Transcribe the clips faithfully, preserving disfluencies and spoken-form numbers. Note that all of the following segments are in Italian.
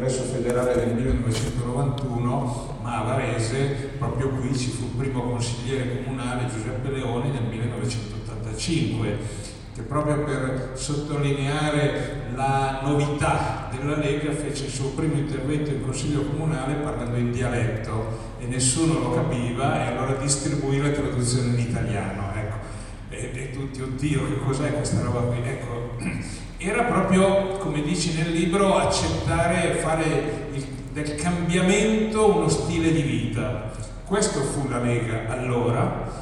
congresso federale del millenovecentonovantuno, ma a Varese proprio qui ci fu il primo consigliere comunale, Giuseppe Leoni, nel millenovecentottantacinque, che proprio per sottolineare la novità della Lega fece il suo primo intervento in consiglio comunale parlando in dialetto e nessuno lo capiva, e allora distribuì la traduzione in italiano, ecco. E, e tutti, oddio, che cos'è questa roba qui? Ecco, era proprio, come dici nel libro, accettare, fare il, del cambiamento uno stile di vita. Questo fu la Lega allora.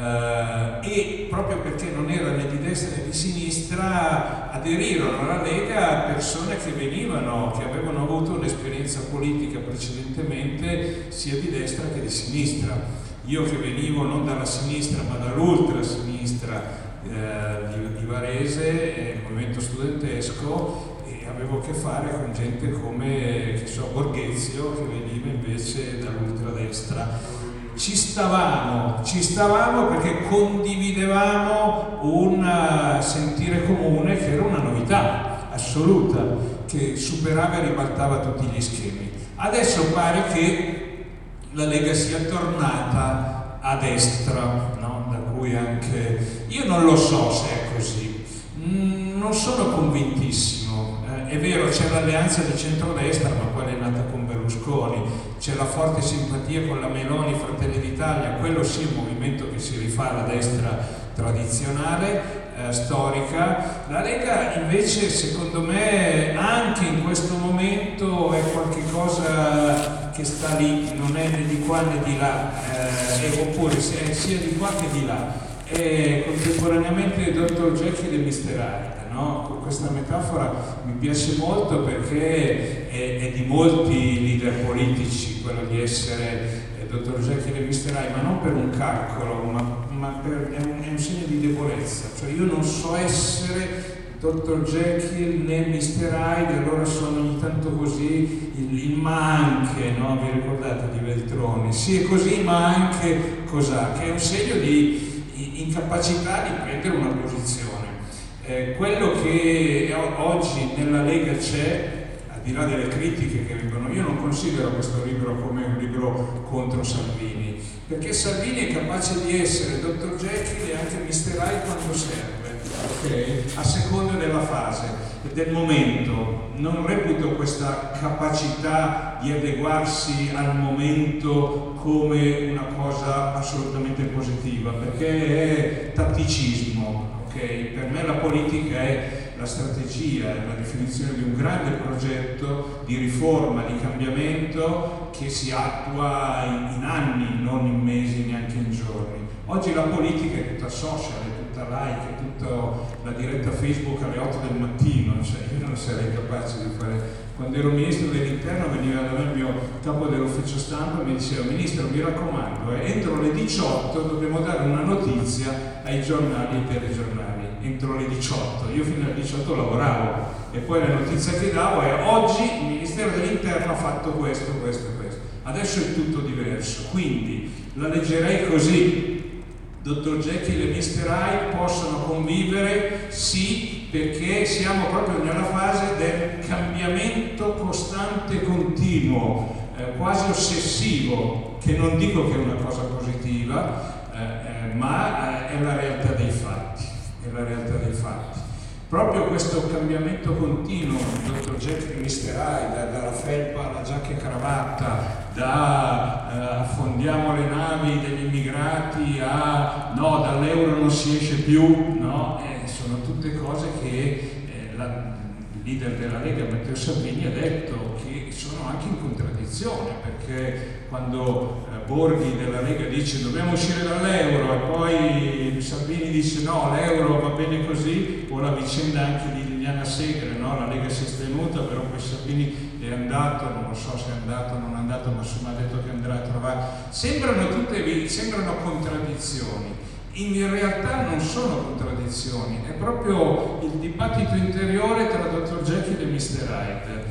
Uh, e proprio perché non era né di destra né di sinistra, aderirono alla Lega persone che venivano, che avevano avuto un'esperienza politica precedentemente sia di destra che di sinistra. Io che venivo non dalla sinistra ma dall'ultra sinistra uh, di, di Varese, eh, il movimento studentesco, e avevo a che fare con gente come, che so, Borghezio, che veniva invece dall'ultradestra. Ci stavamo, ci stavamo perché condividevamo un sentire comune che era una novità assoluta, che superava e ribaltava tutti gli schemi. Adesso pare che la Lega sia tornata a destra, no? Da cui anche... Io non lo so se è così, mm, non sono convintissimo. Eh, è vero, c'è l'alleanza di centrodestra, ma quella è nata con Berlusconi. C'è la forte simpatia con la Meloni, Fratelli d'Italia, quello sì è un movimento che si rifà alla destra tradizionale, eh, storica. La Lega invece, secondo me, anche in questo momento è qualche cosa che sta lì, non è né di qua né di là, eh, oppure sia, sia di qua che di là. È contemporaneamente dottor Jekyll e mister Hyde. No? Questa metafora mi piace molto perché è, è di molti leader politici quello di essere eh, dottor Jekyll e mister Hyde, ma non per un calcolo, ma, ma per, è, un, è un segno di debolezza. Cioè io non so essere dottor Jekyll né mister Hyde, allora sono ogni tanto così, il, il ma anche, no? Vi ricordate di Veltroni? Sì, è così, ma anche cos'ha? Che è un segno di incapacità di prendere una posizione. Eh, quello che oggi nella Lega c'è, al di là delle critiche che vengono, io non considero questo libro come un libro contro Salvini, perché Salvini è capace di essere dottor Jekyll e anche mister Hyde quando serve, okay? A seconda della fase e del momento. Non reputo questa capacità di adeguarsi al momento come una cosa assolutamente positiva, perché è tatticismo. Okay? Per me la politica è la strategia, è la definizione di un grande progetto di riforma, di cambiamento che si attua in, in anni, non in mesi, neanche in giorni. Oggi la politica è tutta social, è tutta like, è tutta la diretta Facebook alle otto del mattino, cioè io non sarei capace di fare. Quando ero ministro dell'interno veniva da me il mio capo dell'ufficio stampa e mi diceva: ministro, mi raccomando, eh, entro le diciotto dobbiamo dare una notizia ai giornali e ai telegiornali, entro le diciotto. Io fino alle diciotto lavoravo e poi la notizia che davo è: oggi il Ministero dell'Interno ha fatto questo, questo e questo. Adesso è tutto diverso, quindi la leggerei così: dottor Jekyll e mister Hyde possono convivere, sì, perché siamo proprio nella fase del cambiamento costante e continuo, eh, quasi ossessivo, che non dico che è una cosa positiva, eh, eh, ma eh, è la realtà dei fatti, è la realtà dei fatti. Proprio questo cambiamento continuo, dottor Jekyll e mister Hyde, dalla felpa alla giacca e cravatta, da eh, affondiamo le navi degli immigrati a no, dall'euro non si esce più, no? Eh, sono tutte cose che eh, la, il leader della Lega, Matteo Salvini, ha detto che sono anche in contraddizione, perché quando eh, Borghi della Lega dice dobbiamo uscire dall'euro e poi Salvini dice no, l'euro va bene così, o la vicenda anche di Liliana Segre, no? La Lega si è stenuta, però poi Salvini è andato, non lo so se è andato o non è andato, ma insomma ha detto che andrà a trovare. Sembrano tutte, sembrano contraddizioni. In realtà non sono contraddizioni, è proprio il dibattito interiore tra dottor Jekyll e mister Hyde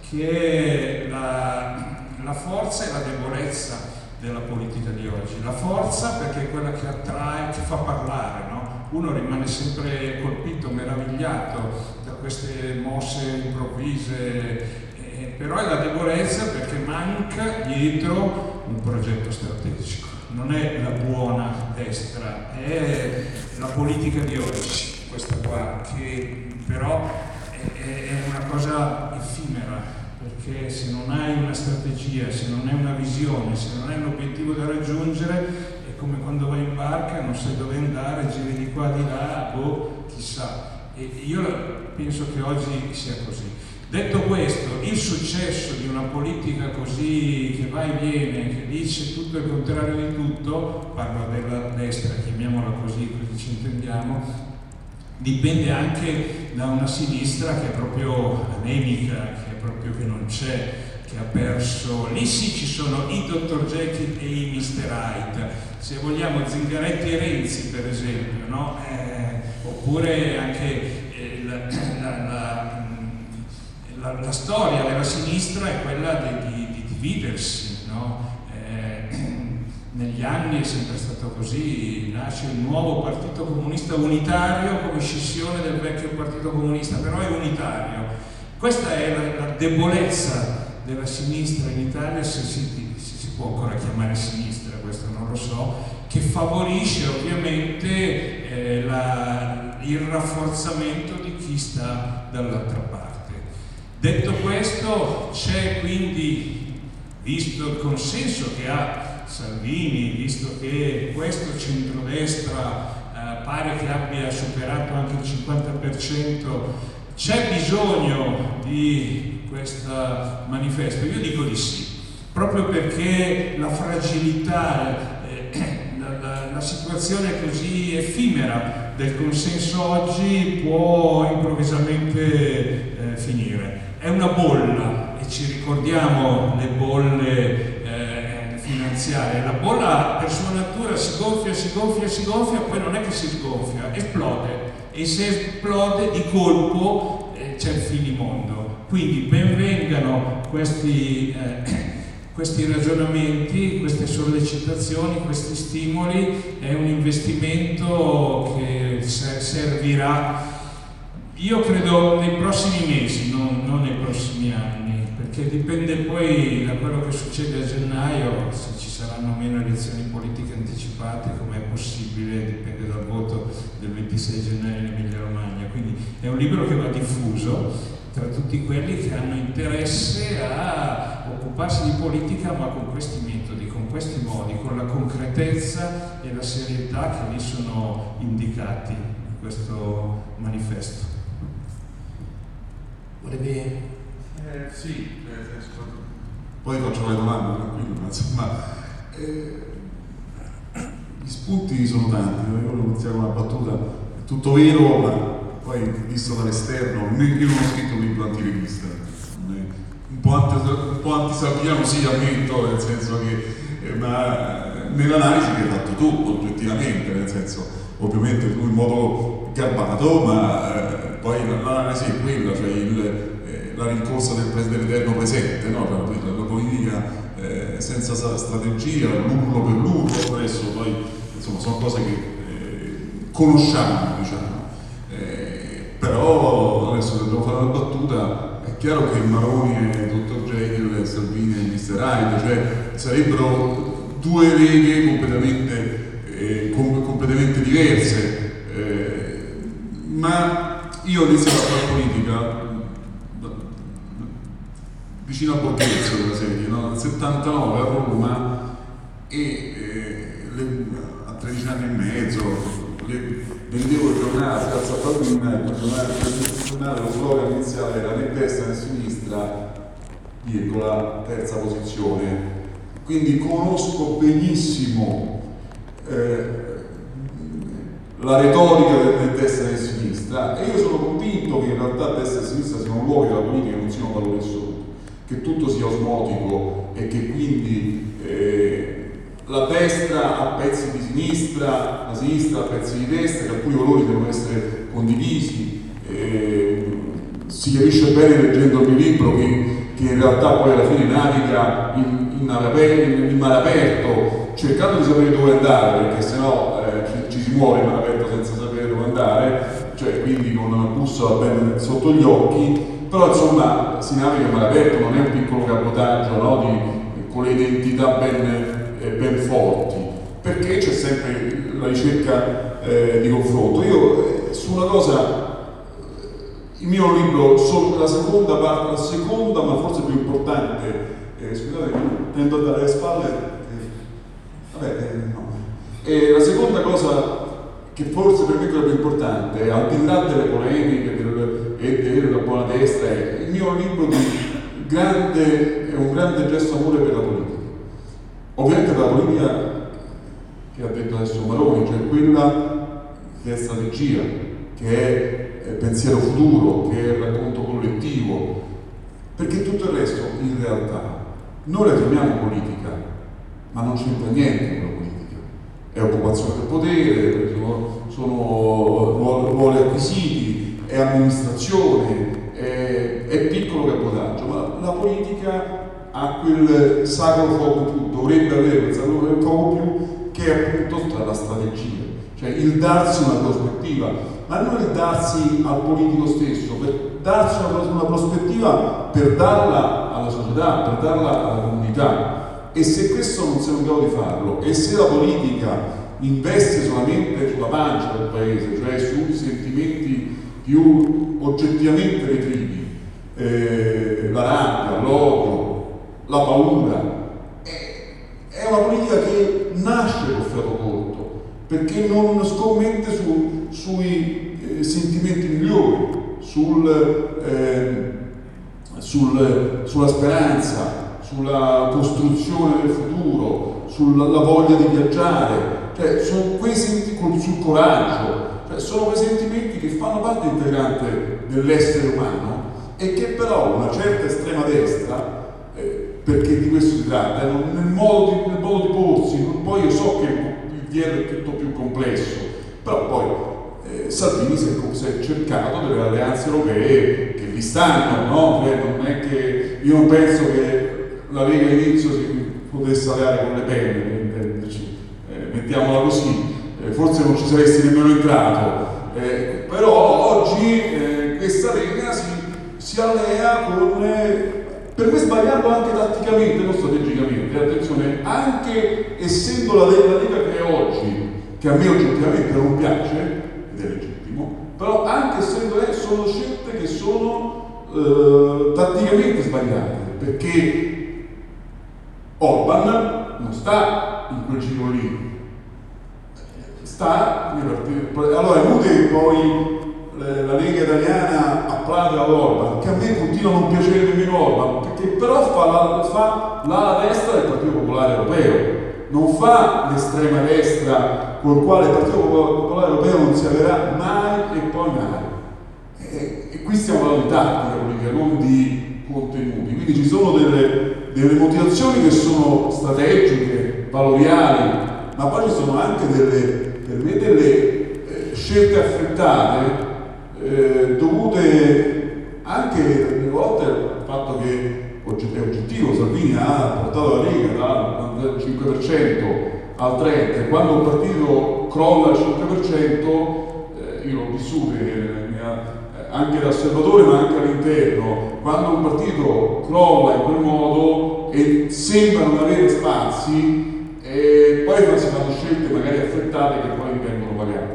che è la, la forza e la debolezza della politica di oggi. La forza perché è quella che attrae, che fa parlare, no? Uno rimane sempre colpito, meravigliato da queste mosse improvvise eh, però è la debolezza perché manca dietro un progetto strategico. Non è la buona destra, è la politica di oggi, questa qua, che però è, è una cosa effimera, perché se non hai una strategia, se non hai una visione, se non hai un obiettivo da raggiungere, è come quando vai in barca, non sai dove andare, giri di qua, di là, boh, chissà. E io penso che oggi sia così. Detto questo, il successo di una politica così che va e viene, che dice tutto il contrario di tutto, parlo della destra, chiamiamola così, così ci intendiamo, dipende anche da una sinistra che è proprio anemica, che è proprio che non c'è, che ha perso. Lì sì ci sono i dottor Jekyll e i mister Hyde, se vogliamo Zingaretti e Renzi per esempio, no? Eh, oppure anche eh, la, la, la, la, la storia della sinistra è quella di, di, di dividersi, no? Eh, negli anni è sempre stato così, nasce il nuovo partito comunista unitario come scissione del vecchio partito comunista, però è unitario. Questa è la, la debolezza della sinistra in Italia, se si, se si può ancora chiamare sinistra, questo non lo so, che favorisce ovviamente eh, la, il rafforzamento di chi sta dall'altra parte. Detto questo, c'è quindi, visto il consenso che ha Salvini, visto che questo centrodestra eh, pare che abbia superato anche il cinquanta per cento, c'è bisogno di questo manifesto? Io dico di sì, proprio perché la fragilità, eh, la, la, la situazione così effimera del consenso oggi può improvvisamente eh, finire. È una bolla e ci ricordiamo le bolle eh, finanziarie. La bolla per sua natura si gonfia, si gonfia, si gonfia, poi non è che si sgonfia, esplode. E se esplode di colpo eh, c'è il finimondo. Quindi benvengano questi, eh, questi ragionamenti, queste sollecitazioni, questi stimoli. È un investimento che servirà, io credo, nei prossimi mesi, non, non nei prossimi anni, perché dipende poi da quello che succede a gennaio, se ci saranno meno elezioni politiche anticipate, come è possibile, dipende dal voto del ventisei gennaio in Emilia Romagna. Quindi è un libro che va diffuso tra tutti quelli che hanno interesse a occuparsi di politica, ma con questi metodi, con questi modi, con la concretezza e la serietà che lì sono indicati in questo manifesto. Volevi? Eh, sì, eh, poi faccio le domande tranquillo, ma insomma eh, gli spunti sono tanti. Io volevo iniziare con una battuta, è tutto vero, ma poi visto dall'esterno, io non ho scritto un libro antirivista, un po', anti, un po' antisalviano sì, ammetto, nel senso che eh, ma nell'analisi che hai fatto tu oggettivamente, nel senso ovviamente tu in modo garbato, ma eh, poi l'analisi è quella, cioè il, eh, la rincorsa del dell'eterno presente, no? la, la politica eh, senza strategia, l'urlo per l'urlo, adesso poi insomma sono cose che eh, conosciamo, diciamo. Però adesso devo fare una battuta, è chiaro che Maroni e il dottor Jekyll e Salvini e mister Hyde, cioè sarebbero due leghe completamente, eh, com- completamente diverse, eh, ma io ho iniziato a fare politica vicino a Borghezio della serie, no? nel settantanove a Roma e eh, le, a tredici anni e mezzo le, vendevo il giornale, Scalza Pallina, il giornale, il giornale, lo slogan iniziale era né destra né sinistra, virgola, terza posizione. Quindi conosco benissimo eh, la retorica del destra e sinistra e io sono convinto che in realtà destra e sinistra siano luoghi della politica che non siano valore assoluto, che tutto sia osmotico e che quindi eh, la destra ha pezzi di sinistra, la sinistra ha pezzi di destra, che alcuni valori devono essere condivisi. Eh, si capisce bene leggendo il mio libro che, che in realtà poi alla fine naviga in, in, in, in mare aperto, cercando di sapere dove andare, perché sennò eh, ci, ci si muore in mare aperto senza sapere dove andare, cioè quindi con una bussola ben sotto gli occhi, però insomma si naviga mare aperto, non è un piccolo cabotaggio, no? Di, con le identità ben, eh, ben forti, perché c'è sempre la ricerca eh, di confronto. Io eh, su una cosa, il mio libro, solo la seconda parte, la seconda ma forse più importante, eh, scusate, tendo a dare le spalle, eh, vabbè, eh, no. E la seconda cosa che forse per me è quella più importante, al di là delle polemiche del, e della buona destra, è il mio libro di grande, è un grande gesto amore per la politica. Ovviamente per la politica che ha detto adesso Maroni, cioè quella che è strategia, che è pensiero futuro, che è racconto collettivo, perché tutto il resto in realtà noi la chiamiamo politica, ma non c'entra niente con la politica. È occupazione del potere, sono, sono ruoli acquisiti, è amministrazione, è, è piccolo cabotaggio, ma la politica ha quel sacro fuoco più, dovrebbe avere quel sacro fuoco più, che è appunto la strategia, cioè il darsi una prospettiva, ma non il darsi al politico stesso, per darsi una, una prospettiva per darla alla società, per darla alla comunità. E se questo non siamo in grado di farlo, e se la politica investe solamente sulla pancia del paese, cioè sui sentimenti più oggettivamente retrivi, eh, la rabbia, l'odio, la paura, è, è una politica che nasce col fiato corto, perché non scommette su, sui eh, sentimenti migliori, sul, eh, sul, sulla speranza, sulla costruzione del futuro, sulla la voglia di viaggiare, cioè sono quei sentimenti, sul coraggio, cioè sono quei sentimenti che fanno parte integrante dell'essere umano e che però una certa estrema destra, eh, perché di questo si tratta, eh, nel, modo di, nel modo di porsi, poi io so che il dietro è tutto più complesso, però poi eh, Salvini si è, si è cercato delle alleanze europee che vi stanno, no? Cioè, non è che io non penso che la Lega all'inizio si potesse alleare con le penne, per intenderci, eh, mettiamola così, eh, forse non ci saresti nemmeno entrato, eh, però oggi eh, questa Lega si, si allea con, eh, per me sbagliando anche tatticamente, non strategicamente, attenzione, anche essendo la Lega, la Lega che è oggi, che a me oggettivamente non piace, ed è legittimo, però anche essendo lei sono scelte che sono eh, tatticamente sbagliate, perché Orban non sta in quel giro lì, sta nei partiti. Allora è inutile che poi la Lega italiana applaude ad Orban, che a me continua a non piacere nemmeno Orban, perché però fa la, fa l'ala destra del Partito Popolare Europeo, non fa l'estrema destra col quale il Partito Popolare Europeo non si avverrà mai e poi mai. E, e qui stiamo parlando di tattica politica, non di contenuti, quindi ci sono delle delle motivazioni che sono strategiche, valoriali, ma poi ci sono anche delle, per me delle eh, scelte affrettate eh, dovute anche delle volte al fatto che è oggettivo, Salvini ha portato la Lega dal cinque per cento al trenta per cento, e quando un partito crolla al cinque per cento, eh, io l'ho vissuto eh, anche da osservatore ma anche all'interno, quando un partito crolla in quel modo e sembra non avere spazi, e poi si fanno scelte magari affrettate che poi vengono pagate.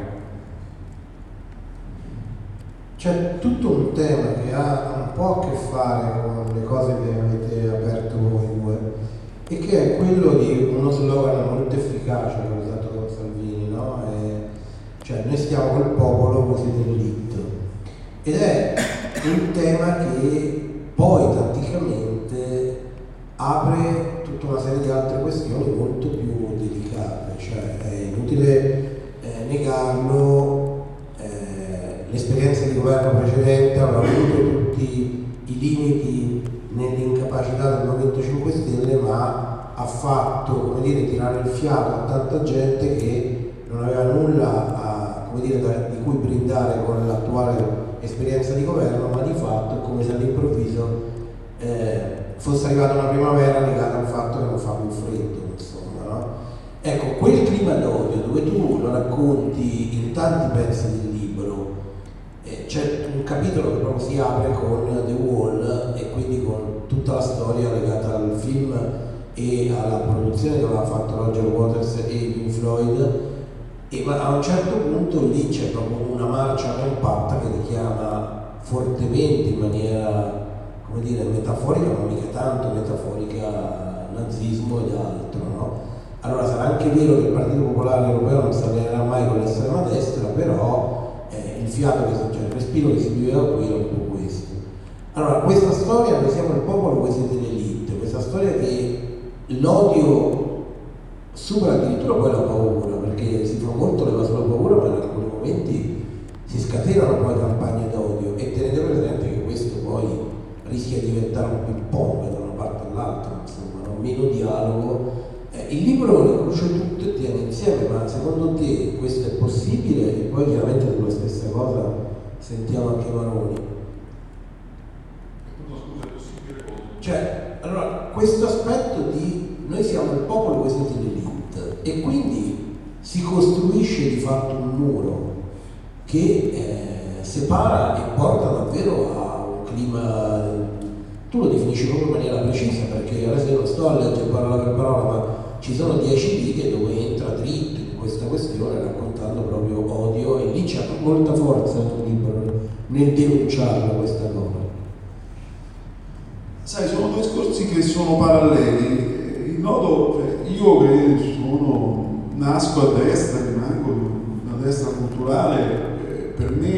C'è tutto un tema che ha un po' a che fare con le cose che avete aperto voi due, e che è quello di uno slogan molto efficace che ha usato Salvini, no? E, cioè noi stiamo col popolo, voi siete l'elite. Ed è un tema che poi tatticamente apre tutta una serie di altre questioni molto più delicate, cioè è inutile eh, negarlo, eh, l'esperienza di governo precedente aveva avuto tutti i limiti nell'incapacità del Movimento cinque Stelle, ma ha fatto, come dire, tirare il fiato a tanta gente che non aveva nulla a, come dire, da, di cui brindare con l'attuale esperienza di governo, ma di fatto è come se all'improvviso eh, fosse arrivata una primavera legata al fatto che non fa più freddo, insomma, no? Ecco, quel clima d'odio dove tu lo racconti in tanti pezzi del libro, eh, c'è un capitolo che proprio si apre con The Wall e quindi con tutta la storia legata al film e alla produzione che aveva fatto Roger Waters e Pink Floyd, e ma a un certo punto lì c'è proprio una marcia compatta che richiama fortemente in maniera, come dire, metaforica, ma mica tanto metaforica, nazismo ed altro, no? Allora sarà anche vero che il Partito Popolare Europeo non si allienerà mai con l'estrema destra, però eh, il fiato che si, cioè il respiro che si viveva qui era un po' questo. Allora, questa storia, noi siamo il popolo, voi siete l'elite, questa storia che l'odio supera addirittura poi la paura, perché si fa molto leva sulla paura, ma in alcuni momenti si scatenano poi campagne d'odio, e tenete presente che questo poi rischia di diventare un ping pong da una parte all'altra, insomma, no? Meno dialogo. Eh, il libro le cruce tutte e tiene insieme, ma secondo te questo è possibile? E poi chiaramente sulla stessa cosa sentiamo anche Maroni. Cioè, allora, questo aspetto di noi siamo il popolo, voi siete l'elite, e quindi si costruisce di fatto un muro che eh, separa e porta davvero a un clima, tu lo definisci proprio in maniera precisa, perché adesso io non sto a leggere parola per parola, ma ci sono dieci righe dove entra dritto in questa questione raccontando proprio odio, e lì c'è molta forza il tuo libro nel denunciarla questa cosa. Sai, sono due discorsi che sono paralleli. Il nodo, io che sono, nasco a destra, rimango una destra culturale, per me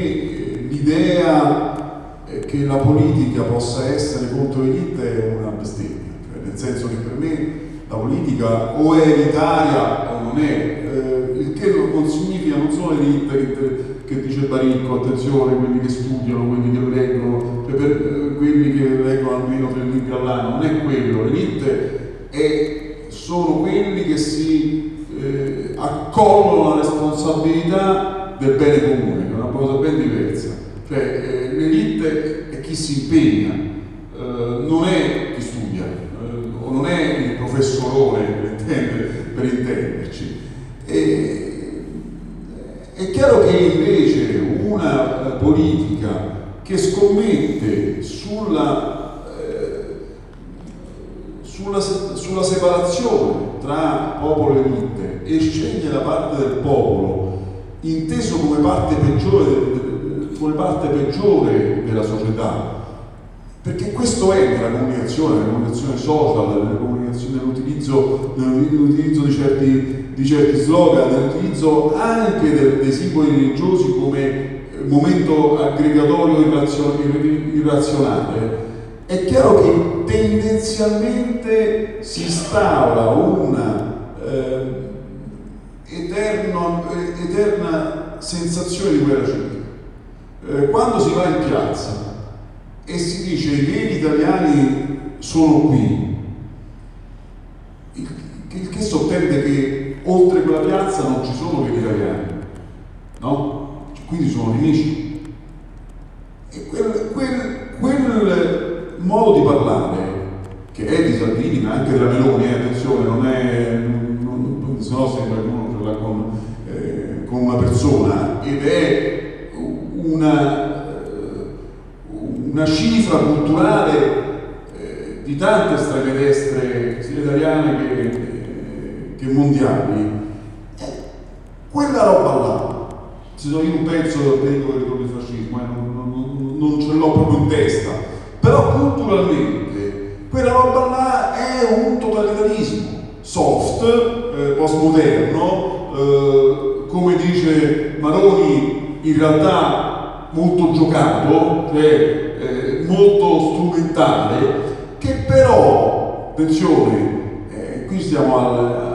l'idea che la politica possa essere contro l'elite è una bestemmia, cioè, nel senso che per me la politica o è elitaria o non è, eh, il che non significa non solo l'elite che, che dice Baricco, attenzione, quelli che studiano, quelli che leggono, cioè per eh, quelli che leggono almeno tre libri all'anno, non è quello, l'elite è, sono quelli che si eh, accolgono la responsabilità del bene comune, che è una cosa ben diversa, cioè eh, l'elite è chi si impegna, eh, non è chi studia, eh, o non è il professorone per, intendere, per intenderci. E, è chiaro che invece una politica che scommette sulla, eh, sulla, sulla separazione tra popolo e elite e sceglie la parte del popolo inteso come parte peggiore, come parte peggiore della società, perché questo è nella comunicazione, nella comunicazione social, nella comunicazione, nell'utilizzo, nell'utilizzo di certi di certi slogan, nell'utilizzo anche del, dei simboli religiosi come momento aggregatorio irrazionale. È chiaro che tendenzialmente si instaura una eh, eterno, eh, eterna sensazione di guerra civile. Eh, quando si va in piazza e si dice che gli italiani sono qui, il, il che sottende che oltre quella piazza non ci sono gli italiani, no? Quindi sono nemici. E quel, quel, quel modo di parlare, che è di Salvini, ma anche della Meloni, eh, attenzione, non è, non, non, se no sembra che uno ce l'ha con, eh, con una persona, ed è una, una cifra culturale eh, di tante estreme destre, sia italiane che che mondiali, eh, quella roba là, se no io non penso del ritorno del fascismo, eh, non, non, non ce l'ho proprio in testa, però culturalmente quella roba là è un totalitarismo soft, eh, postmoderno, eh, come dice Maroni, in realtà molto giocato, cioè eh, molto strumentale, che però, attenzione, eh, qui stiamo al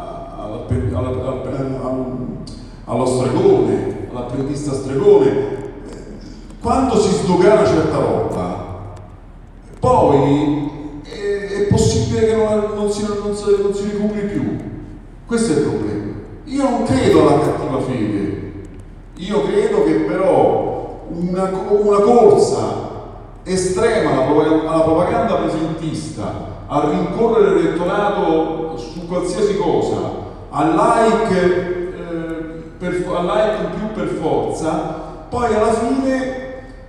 allo stregone, all'apprendista stregone, quando si sdogana certa roba, poi è, è possibile che non, non, si, non, si, non si recuperi più. Questo è il problema. Io non credo alla cattiva fede, io credo che però una, una corsa estrema alla, alla propaganda presentista, a rincorrere l'elettorato su qualsiasi cosa, al like, eh, per, al like in più per forza, poi alla fine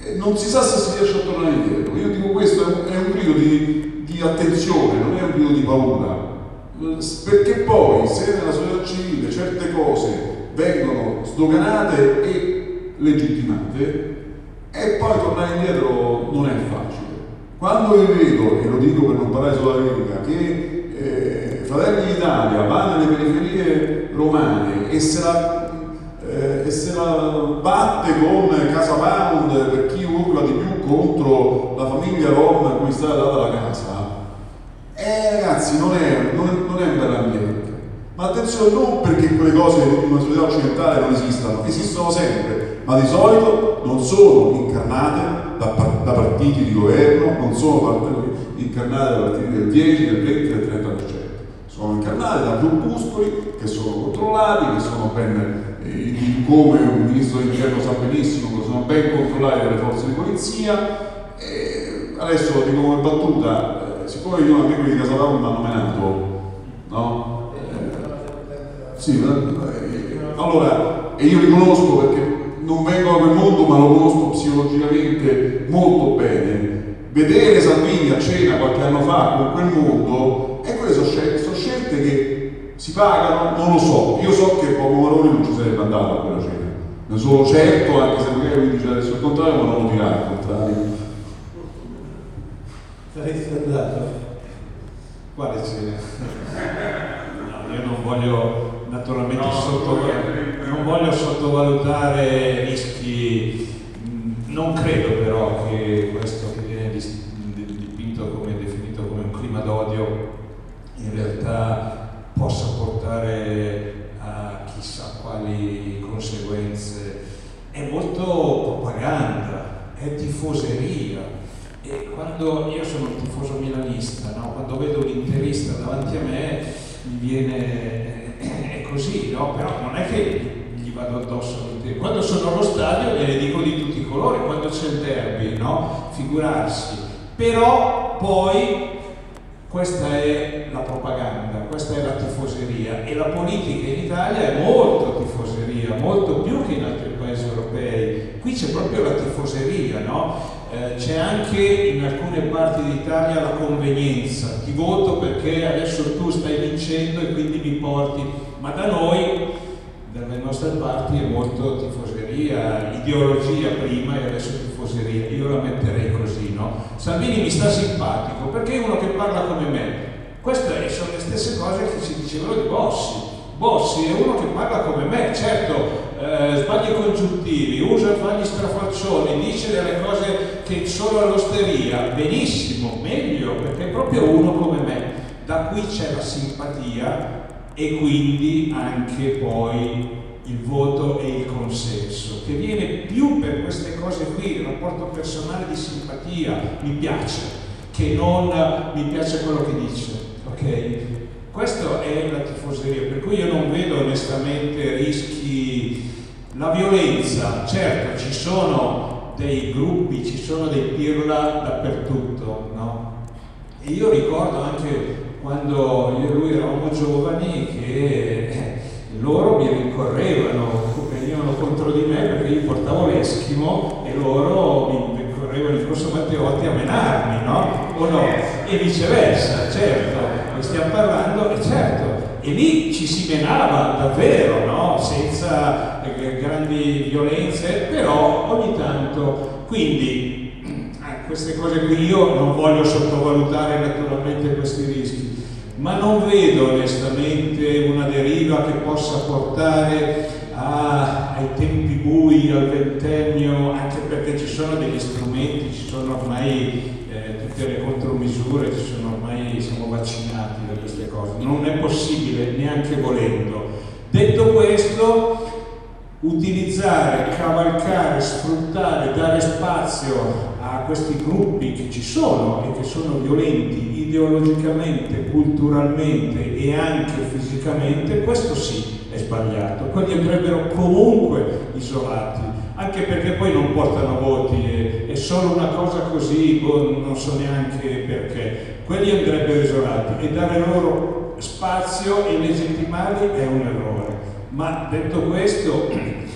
e non si sa se si riesce a tornare indietro. Io dico questo è un grido di, di attenzione, non è un grido di paura, perché poi se nella società civile certe cose vengono sdoganate e legittimate, e poi tornare indietro non è facile. Quando io vedo, e lo dico per non parlare solo della Lega, che eh, Fratelli d'Italia va nelle periferie romane e se la, eh, e se la batte con Casa Pound per chi urla di più contro la famiglia rom a cui è stata data la casa, eh ragazzi, non è, non è, non è un bell'ambiente. Ma attenzione, non perché quelle cose in una società occidentale non esistano, esistono sempre, ma di solito non sono incarnate da, da partiti di governo, non sono incarnate da partiti del dieci, del venti, del trenta per cento. Sono incarnate da gruppuscoli che sono controllati, che sono ben, eh, come un ministro dell'interno sa benissimo, che sono ben controllati dalle forze di polizia. E adesso lo dico come battuta, eh, siccome io amico di Casa Pound mi hanno menato, no? Sì, allora, e io li conosco perché non vengo da quel mondo, ma lo conosco psicologicamente molto bene. Vedere Salvini a cena qualche anno fa con quel mondo, e quelle sono scelte, sono scelte che si pagano, non lo so. Io so che Poco Maroni non ci sarebbe andato a quella cena, ne sono certo, anche se magari lui dice adesso il contrario, ma non lo dirà il contrario. Saresti andato? Quale cena? No, io non voglio naturalmente No, sottovalutare, non voglio sottovalutare rischi, non credo però che questo che viene dipinto come definito come un clima d'odio in realtà possa portare a chissà quali conseguenze. È molto propaganda, è tifoseria, e quando io sono un tifoso milanista, no? Quando vedo un interista davanti a me mi viene è così, no? Però non è che gli vado addosso. Quando sono allo stadio gliene dico di tutti i colori, quando c'è il derby, no? Figurarsi. Però poi questa è la propaganda, questa è la tifoseria, e la politica in Italia è molto tifoseria, molto più che in altri paesi europei. Qui c'è proprio la tifoseria, no? Eh, c'è anche in alcune parti d'Italia la convenienza, ti voto perché adesso tu stai vincendo e quindi mi porti, ma da noi, dalle nostre parti, è molto tifoseria, ideologia prima e adesso tifoseria. Io la metterei così, no? Salvini mi sta simpatico perché è uno che parla come me. Queste sono le stesse cose che si dicevano di Bossi. Bossi è uno che parla come me, certo. Eh, sbagli congiuntivi, usa sbagli strafalcioni, dice delle cose che sono all'osteria, benissimo, meglio, perché è proprio uno come me. Da qui c'è la simpatia e quindi anche poi il voto e il consenso, che viene più per queste cose qui, il rapporto personale di simpatia, mi piace, che non mi piace quello che dice, ok? Questa è la tifoseria, per cui io non vedo onestamente rischi. La violenza, certo, ci sono dei gruppi, ci sono dei pirla dappertutto, no? E io ricordo anche quando io e lui eravamo giovani che eh, loro mi rincorrevano, venivano contro di me perché io portavo l'Eschimo e loro mi rincorrevano in Corso Matteotti a menarmi, no? O no? E viceversa, certo, ne stiamo parlando, e certo, e lì ci si menava davvero, no? Senza eh, grandi violenze, però ogni tanto, quindi queste cose qui io non voglio sottovalutare naturalmente questi rischi, ma non vedo onestamente una deriva che possa portare a, ai tempi bui, al ventennio, anche perché ci sono degli strumenti, ci sono ormai eh, tutte le contromisure, ci sono ormai, siamo vaccinati da queste cose, non è possibile neanche volendo. Detto questo, utilizzare, cavalcare, sfruttare, dare spazio a questi gruppi che ci sono e che sono violenti ideologicamente, culturalmente e anche fisicamente, questo sì è sbagliato. Quelli andrebbero comunque isolati, anche perché poi non portano voti, è, è solo una cosa così, non so neanche perché. Quelli andrebbero isolati e dare loro spazio e legittimarli è un errore. Ma detto questo,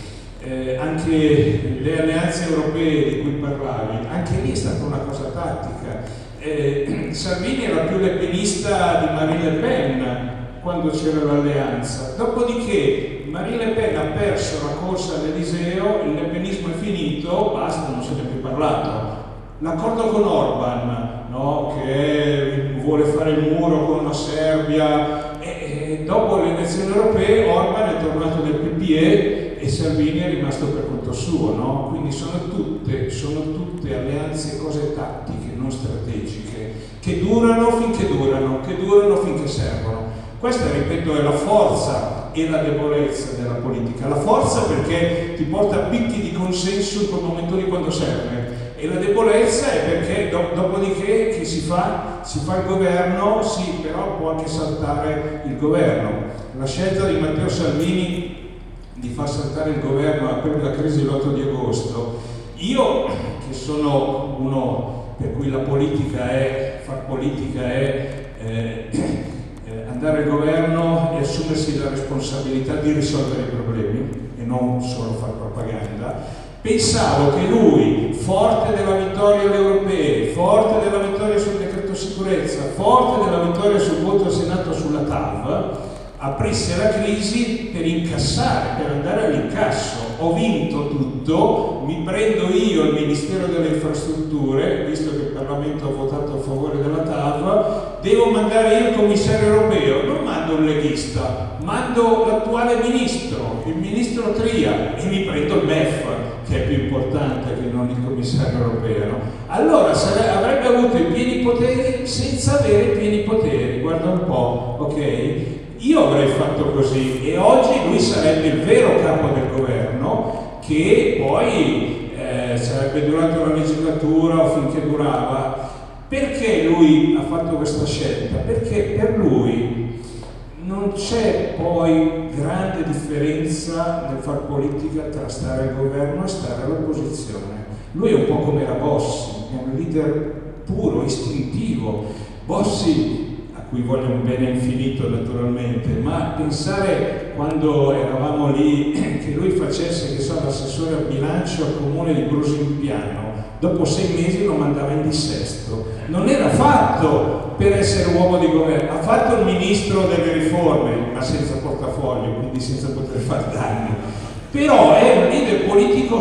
eh, anche le alleanze europee di cui parlavi, anche lì è stata una cosa tattica. Eh, Salvini era più lepenista di Marine Le Pen quando c'era l'alleanza, dopodiché Marine Le Pen ha perso la corsa all'Eliseo, il lepenismo è finito, basta, non se ne è più parlato. L'accordo con Orban, no, che vuole fare il muro con la Serbia, e, e dopo le elezioni europee Orban è tornato nel P P E e Salvini è rimasto per conto suo, no? Quindi sono tutte, sono tutte alleanze, cose tattiche, non strategiche, che durano finché durano, che durano finché servono. Questa, ripeto, è la forza e la debolezza della politica. La forza perché ti porta a picchi di consenso in quel momento lì quando serve, e la debolezza è perché do- dopodiché che si fa? Si fa il governo, sì, però può anche saltare il governo. La scelta di Matteo Salvini di far saltare il governo a quella crisi dell'otto di agosto, io che sono uno per cui la politica è, far politica è eh, eh, andare al governo e assumersi la responsabilità di risolvere i problemi e non solo fare propaganda, pensavo che lui, forte della vittoria alle europee, forte della vittoria sul decreto sicurezza, forte della vittoria sul voto al Senato sulla T A V, aprisse la crisi per incassare, per andare all'incasso. Ho vinto tutto, mi prendo io il Ministero delle Infrastrutture, visto che il Parlamento ha votato a favore della T A V, devo mandare io il commissario europeo, non mando un leghista, mando l'attuale ministro, il ministro Tria, e mi prendo il M E F, che è più importante che non il commissario europeo, no? Allora sare- avrebbe avuto i pieni poteri senza avere i pieni poteri, guarda un po', ok? Io avrei fatto così e oggi lui sarebbe il vero capo del governo, che poi eh, sarebbe durato la legislatura o finché durava. Perché lui ha fatto questa scelta? Perché per lui non c'è poi grande differenza nel far politica tra stare al governo e stare all'opposizione. Lui è un po' come era Bossi, è un leader puro, istintivo. Bossi, cui voglio un bene infinito naturalmente, ma pensare quando eravamo lì che lui facesse, che so, l'assessore al bilancio al comune di Brusimpiano, dopo sei mesi lo mandava in dissesto. Non era fatto per essere uomo di governo, ha fatto il ministro delle riforme, ma senza portafoglio, quindi senza poter fare danni. Però è un leader politico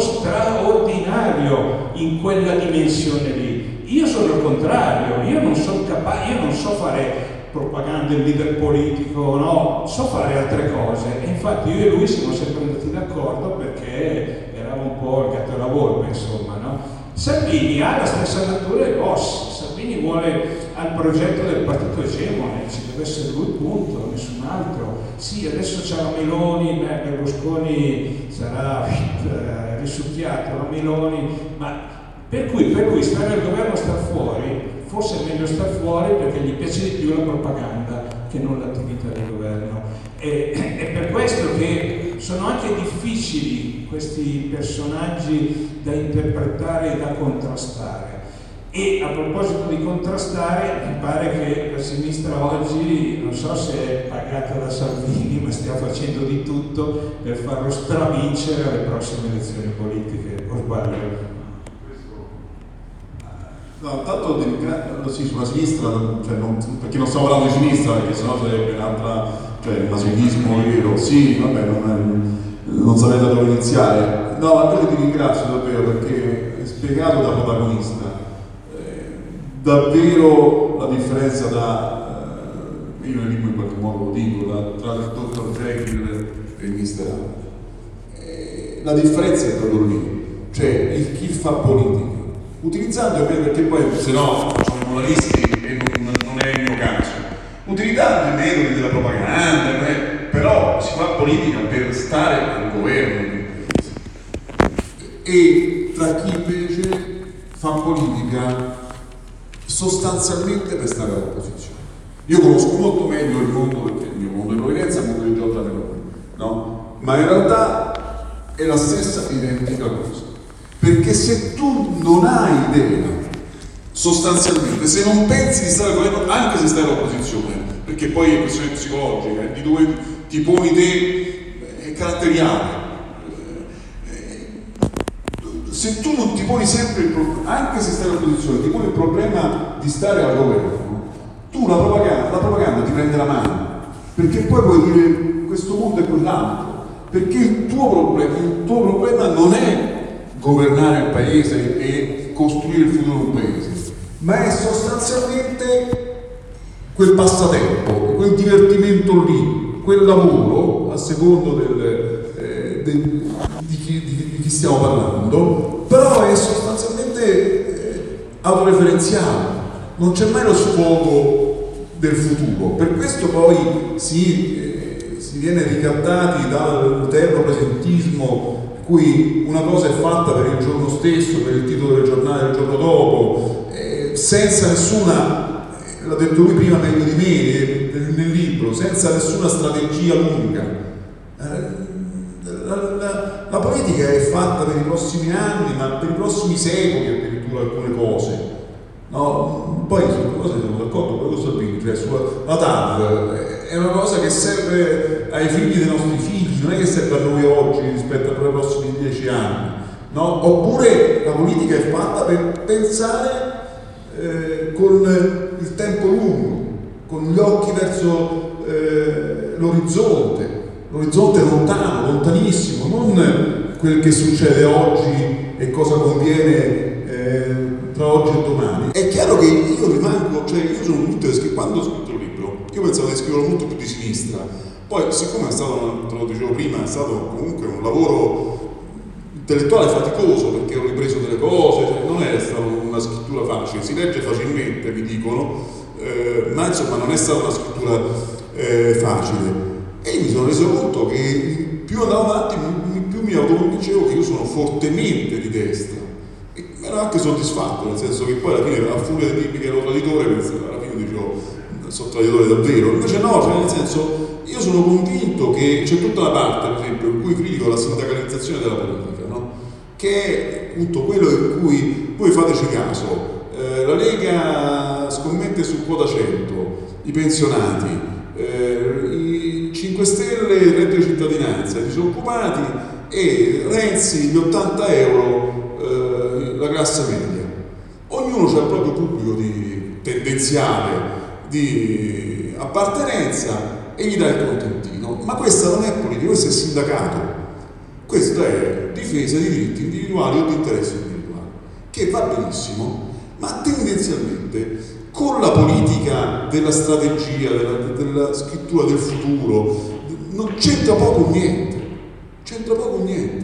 straordinario in quella dimensione lì. Io sono il contrario, io non sono capace, io non so fare propaganda il leader politico, no, so fare altre cose, e infatti io e lui siamo sempre andati d'accordo perché eravamo un po' il gatto e la volpe, insomma, no? Salvini ha la stessa natura di Bossi. Salvini vuole al progetto del partito egemone, ci deve essere lui, punto, nessun altro. Sì, adesso c'è la Meloni, beh, Berlusconi sarà eh, risucchiato, la Meloni, ma per cui per lui stare al governo, star fuori, forse è meglio star fuori perché gli piace di più la propaganda che non l'attività di governo. E, è per questo che sono anche difficili questi personaggi da interpretare e da contrastare. E a proposito di contrastare, mi pare che la sinistra oggi, non so se è pagata da Salvini, ma stia facendo di tutto per farlo stravincere alle prossime elezioni politiche, o sbaglio? No, tanto sì, sulla sinistra, cioè non, perché non stiamo parlando di sinistra, perché sennò sarebbe un'altra, cioè il nazionalismo vero, sì, vabbè, non, non saprei da dove iniziare. No, Andrea, ti ringrazio davvero perché hai spiegato da protagonista eh, davvero la differenza da, eh, io in qualche modo lo dico, da, tra il dottor Jekyll e il mister Hyde. Eh, la differenza è proprio lì, cioè il chi fa politica. Utilizzando, perché poi se no sono moralisti e non, non è il mio caso, utilizzando i metodi della propaganda, eh, però si fa politica per stare al governo, e tra chi invece fa politica sostanzialmente per stare all'opposizione. Io conosco molto meglio il mondo, perché il mio mondo di Provenienza è il mondo di Giorgia Meloni, no? Ma in realtà è la stessa identica cosa. Perché se tu non hai idea, sostanzialmente, se non pensi di stare al governo, anche se stai all'opposizione, perché poi è questione psicologica, di dove ti poni te, è caratteriale. se tu non ti poni sempre il problema, anche se stai all'opposizione, ti poni il problema di stare al governo, tu la propaganda, la propaganda ti prende la mano, perché poi puoi dire questo mondo è quell'altro, perché il tuo problema, il tuo problema non è governare il paese e costruire il futuro di un paese, ma è sostanzialmente quel passatempo, quel divertimento lì, quel lavoro, a secondo del, eh, del, di, chi, di, di chi stiamo parlando, però è sostanzialmente eh, autoreferenziale, non c'è mai lo sfogo del futuro. Per questo poi si, eh, si viene ricattati dall'eterno presentismo, in cui una cosa è fatta per il giorno stesso, per il titolo del giornale del giorno dopo, eh, senza nessuna, eh, l'ha detto lui prima meglio di me eh, nel libro, senza nessuna strategia lunga. Eh, la, la, la politica è fatta per i prossimi anni, ma per i prossimi secoli addirittura alcune cose. No, poi su cose siamo d'accordo con lo Salvini, cioè sulla la T A V è una cosa che serve ai figli dei nostri figli, non è che serve a noi oggi rispetto ai prossimi dieci anni, no? Oppure la politica è fatta per pensare eh, con il tempo lungo, con gli occhi verso eh, l'orizzonte, l'orizzonte lontano, lontanissimo, non quel che succede oggi e cosa conviene eh, tra oggi e domani. È chiaro che io rimango, cioè io sono molto, quando ho scritto il libro, io pensavo di scriverlo molto più di sinistra, poi siccome è stato, te lo dicevo prima, è stato comunque un lavoro intellettuale faticoso, perché ho ripreso delle cose, cioè non è stata una scrittura facile, si legge facilmente, vi dicono, eh, ma insomma non è stata una scrittura eh, facile. E io mi sono reso conto che più andavo avanti, più mi autoconvincevo che io sono fortemente di destra. E ero anche soddisfatto, nel senso che poi alla fine, a furia di dirmi che ero traditore, alla fine dicevo, sono traditore davvero. Invece no, cioè nel senso, io sono convinto che c'è tutta la parte, per esempio, in cui critico la sindacalizzazione della politica, no? Che è appunto quello in cui, voi fateci caso, eh, la Lega scommette su quota cento, i pensionati, eh, i cinque Stelle, il reddito di cittadinanza, i disoccupati e Renzi gli ottanta euro, eh, la classe media. Ognuno ha il proprio pubblico di, tendenziale di appartenenza e gli dà il contentino, ma questa non è politica, questo è sindacato, questa è difesa di diritti individuali o di interessi individuali, che va benissimo, ma tendenzialmente con la politica della strategia, della, della scrittura del futuro, non c'entra poco niente, c'entra poco niente,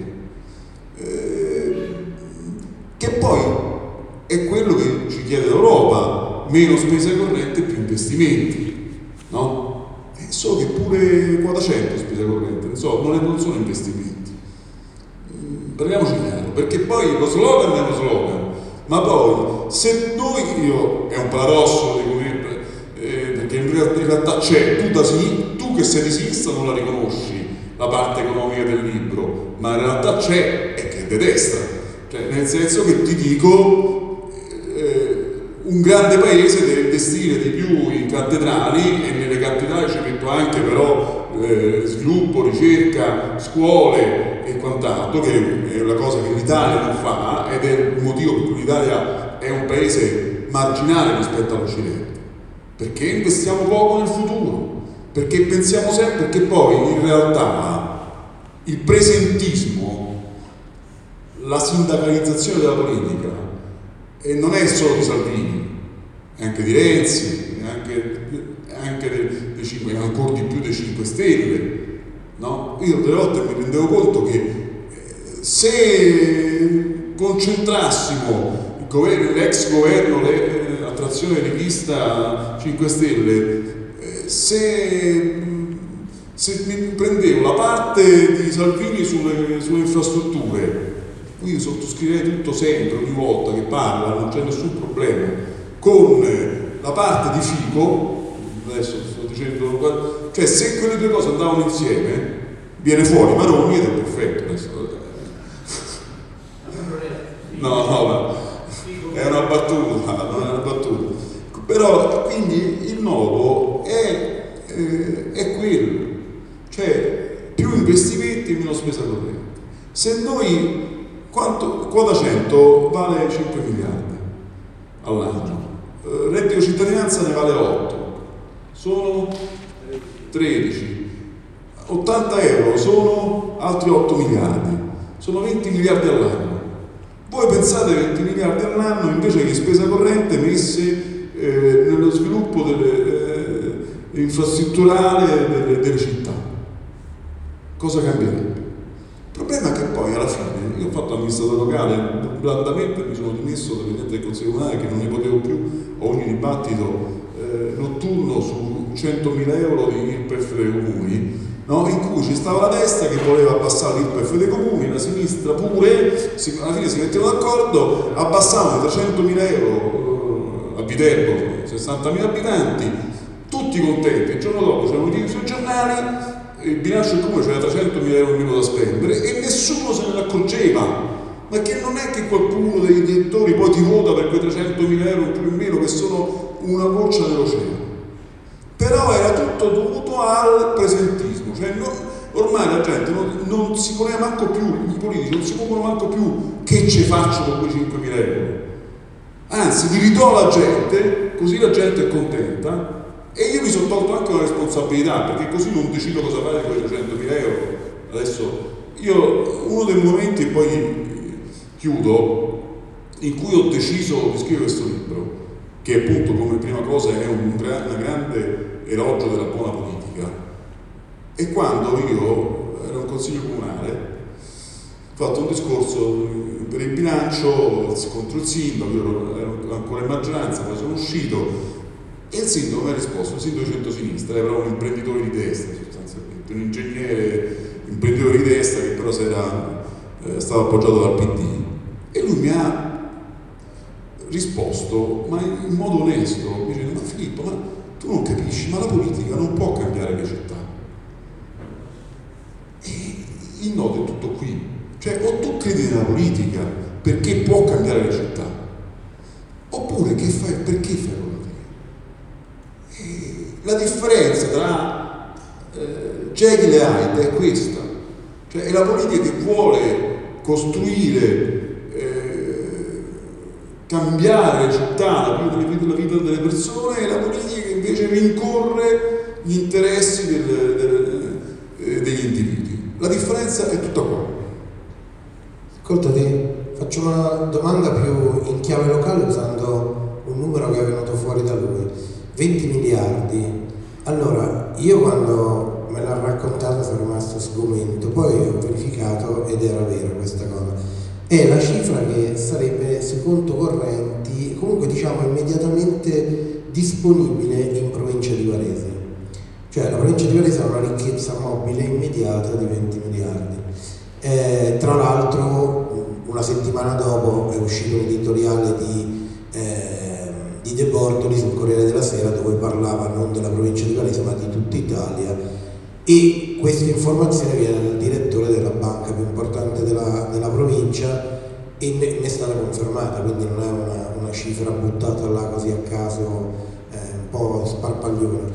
eh, che poi è quello che ci chiede l'Europa, meno spesa corrente e più investimenti, no? So che pure quota cento è spesa corrente, non, so, non, è, non sono investimenti. Parliamoci chiaro, perché poi lo slogan è uno slogan, ma poi se noi, io, è un paradosso di come, eh, perché in realtà c'è, tu da sì, tu che sei di sinistra non la riconosci, la parte economica del libro, ma in realtà c'è, e che è di destra, cioè nel senso che ti dico, eh, un grande paese deve investire di più in cattedrali, e nelle cattedrali ci metto anche però eh, sviluppo, ricerca, scuole e quant'altro, che è la cosa che l'Italia non fa, ed è il motivo per cui l'Italia è un paese marginale rispetto all'Occidente, perché investiamo poco nel futuro, perché pensiamo sempre, perché poi in realtà il presentismo, la sindacalizzazione della politica, e non è solo di Salvini, è anche di Renzi, è anche, anche dei, dei cinque, ancora di più dei cinque Stelle, no? Io delle volte mi rendevo conto che se concentrassimo il governo, l'ex governo, l'attrazione rivista cinque Stelle, se, se mi prendevo la parte di Salvini sulle, sulle infrastrutture, quindi sottoscriverei tutto sempre, ogni volta che parla, non c'è nessun problema, con la parte di Fico, adesso sto dicendo, cioè se quelle due cose andavano insieme, viene fuori Maroni ed è perfetto. Adesso. No, no, è una battuta, non è una battuta. Però quindi il nodo è, eh, è quello, cioè più investimenti e meno spesa corrente. Se noi Quanto, quota cento vale cinque miliardi all'anno, eh, reddito cittadinanza ne vale otto, sono tredici, ottanta euro sono altri otto miliardi, sono venti miliardi all'anno. Voi pensate venti miliardi all'anno invece che spesa corrente messe eh, nello sviluppo delle, eh, infrastrutturale delle, delle città. Cosa cambierebbe? Il problema è che poi alla fine, io ho fatto amministratore locale, blandamente mi sono dimesso da presidente del Consiglio Comunale che non ne potevo più a ogni dibattito eh, notturno su centomila euro di I R P E F dei comuni, no? In cui ci stava la destra che voleva abbassare l'I R P E F dei comuni, la sinistra pure, si, alla fine si mettevano d'accordo, abbassavano i trecentomila euro eh, a Viterbo, sessantamila abitanti, tutti contenti. Il giorno dopo c'erano i sui giornali, il bilancio del comune c'era trecentomila euro in meno da spendere e nessuno se ne accorgeva. Ma che non è che qualcuno degli elettori poi ti vota per quei trecentomila euro in più o in meno che sono una goccia nell'oceano. Però era tutto dovuto al presentismo, cioè non, ormai la gente non, non si poneva manco più, i politici non si pongono manco più che ci faccio con quei cinquemila euro. Anzi, li ridò alla gente, così la gente è contenta. E io mi sono tolto anche una responsabilità, perché così non decido cosa fare con i trecentomila euro. Adesso, io, uno dei momenti, e poi chiudo, in cui ho deciso di scrivere questo libro, che appunto come prima cosa è un, una grande elogio della buona politica, è quando io ero in consiglio comunale, ho fatto un discorso per il bilancio contro il sindaco, io ero ancora in maggioranza, poi sono uscito, e il sindaco mi ha risposto, un sindaco di centrosinistra, era un imprenditore di destra sostanzialmente, un ingegnere imprenditore di destra che però si era, eh, stava appoggiato dal P D, e lui mi ha risposto, ma in modo onesto, dicendo: ma Filippo, ma tu non capisci, ma la politica non può cambiare le città. E il nodo è tutto qui, cioè o tu credi nella politica perché può cambiare le città, oppure che fai, perché fai politica? La differenza tra eh, Jekyll e Hyde è questa, cioè è la politica che vuole costruire, eh, cambiare le città, la vita, la vita delle persone, e la politica che invece rincorre gli interessi del, del, eh, degli individui. La differenza è tutta qua. Ascoltati, faccio una domanda più in chiave locale usando un numero che è venuto fuori da lui. venti miliardi. Allora, io quando me l'ha raccontato sono rimasto sgomento, poi ho verificato ed era vera questa cosa. È la cifra che sarebbe sui conti correnti, comunque diciamo immediatamente disponibile in provincia di Varese. Cioè la provincia di Varese ha una ricchezza mobile immediata di venti miliardi. Eh, tra l'altro una settimana dopo è uscito un editoriale di eh, di De Bortoli sul Corriere della Sera dove parlava non della provincia di Varese ma di tutta Italia, e questa informazione viene dal direttore della banca più importante della, della provincia e ne, ne è stata confermata, quindi non è una, una cifra buttata là così a caso, eh, un po' sparpagliona.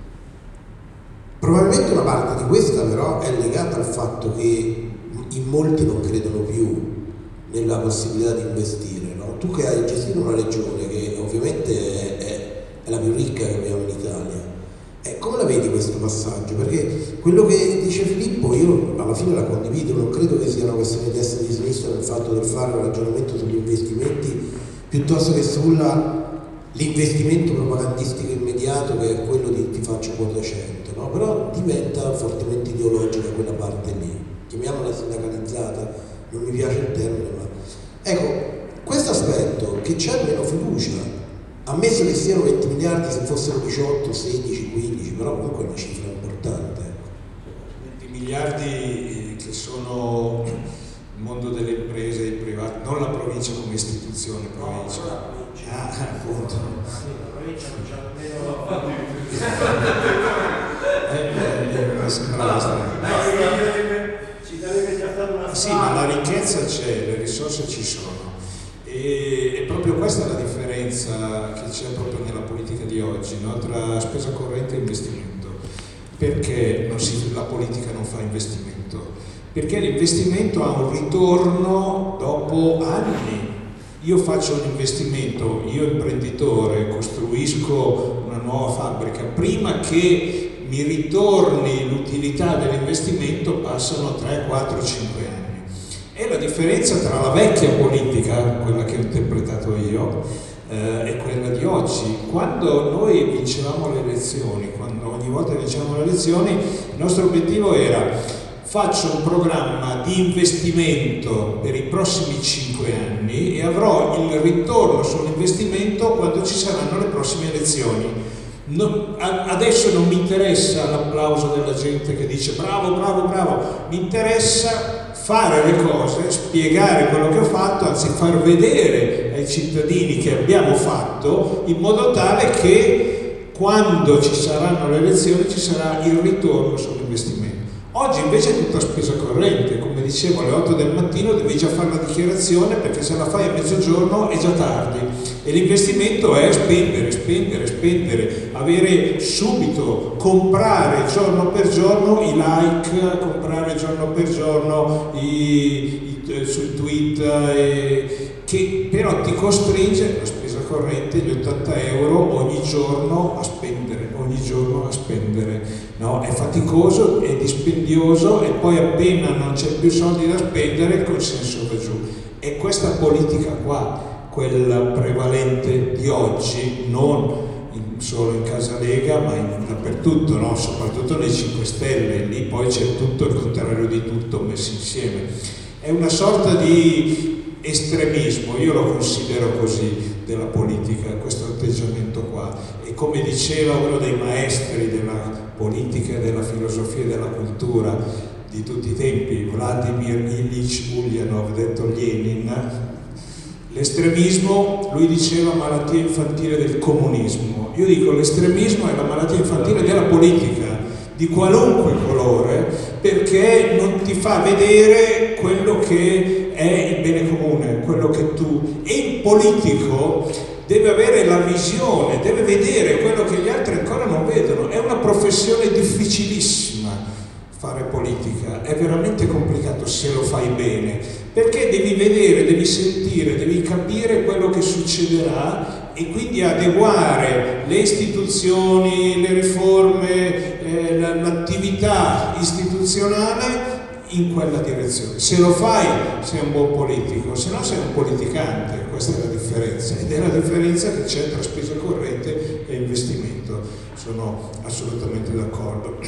Probabilmente una parte di questa però è legata al fatto che in molti non credono più nella possibilità di investire, no? Tu che hai gestito una regione che ovviamente è, è, è la più ricca che abbiamo in Italia, eh, come la vedi questo passaggio? Perché quello che dice Filippo io alla fine la condivido, non credo che sia una questione di destra e di sinistra nel fatto del fare un ragionamento sugli investimenti piuttosto che sull'investimento propagandistico immediato che è quello di ti faccio quota cento, no? Però diventa fortemente ideologica quella parte lì, chiamiamola sindacalizzata, non mi piace il termine, ma ecco, questo aspetto che c'è meno fiducia, ammesso che siano venti miliardi, se fossero diciotto, sedici, quindici, però comunque è una cifra importante. venti miliardi che sono il mondo delle imprese, il privato, non la provincia come istituzione, provincia. No, la provincia. Ah, appunto. La provincia non c'ha nemmeno ci sarebbe già stata una sì, ma la ricchezza c'è, le risorse ci sono. E, e proprio questa è la differenza che c'è proprio nella politica di oggi, no? Tra spesa corrente e investimento. Perché non si, la politica non fa investimento? perché l'investimento ha un ritorno dopo anni. Io faccio un investimento, io imprenditore, costruisco una nuova fabbrica, prima che mi ritorni l'utilità dell'investimento passano tre, quattro, cinque anni. E la differenza tra la vecchia politica, quella che ho interpretato io, eh, e quella di oggi. Quando noi vincevamo le elezioni, quando ogni volta vincevamo le elezioni, il nostro obiettivo era: faccio un programma di investimento per i prossimi cinque anni e avrò il ritorno sull'investimento quando ci saranno le prossime elezioni. Non, a, adesso non mi interessa l'applauso della gente che dice bravo, bravo, bravo, mi interessa fare le cose, spiegare quello che ho fatto, anzi far vedere ai cittadini che abbiamo fatto, in modo tale che quando ci saranno le elezioni ci sarà il ritorno sull'investimento. Oggi invece è tutta spesa corrente, come dicevo, alle otto del mattino devi già fare la dichiarazione, perché se la fai a mezzogiorno è già tardi, e l'investimento è spendere, spendere, spendere, avere subito, comprare giorno per giorno i like, comprare giorno per giorno i, i, sui tweet, e, che però ti costringe, la spesa corrente, gli ottanta euro ogni giorno a spendere, ogni giorno a spendere. No, è faticoso, è dispendioso, e poi appena non c'è più soldi da spendere il consenso va giù. È questa politica qua, quella prevalente di oggi, non in, solo in Casalega, ma in, dappertutto, no? Soprattutto nei cinque Stelle, lì poi c'è tutto il contrario di tutto messo insieme. È una sorta di estremismo, io lo considero così, della politica, questo atteggiamento qua. E come diceva uno dei maestri della politica e della filosofia e della cultura di tutti i tempi, Vladimir Ilyich Ulyanov, detto Lenin, l'estremismo, lui diceva, malattia infantile del comunismo. Io dico l'estremismo è la malattia infantile della politica, di qualunque colore, perché non ti fa vedere quello che è il bene comune, quello che tu, e il politico deve avere la visione, deve vedere quello che gli altri ancora non vedono. È una professione difficilissima fare politica, è veramente complicato se lo fai bene, perché devi vedere, devi sentire, devi capire quello che succederà e quindi adeguare le istituzioni, le riforme, eh, l'attività istituzionale in quella direzione. Se lo fai sei un buon politico, se no sei un politicante. Questa è la differenza, ed è la differenza che c'è tra spesa corrente e investimento. Sono assolutamente d'accordo.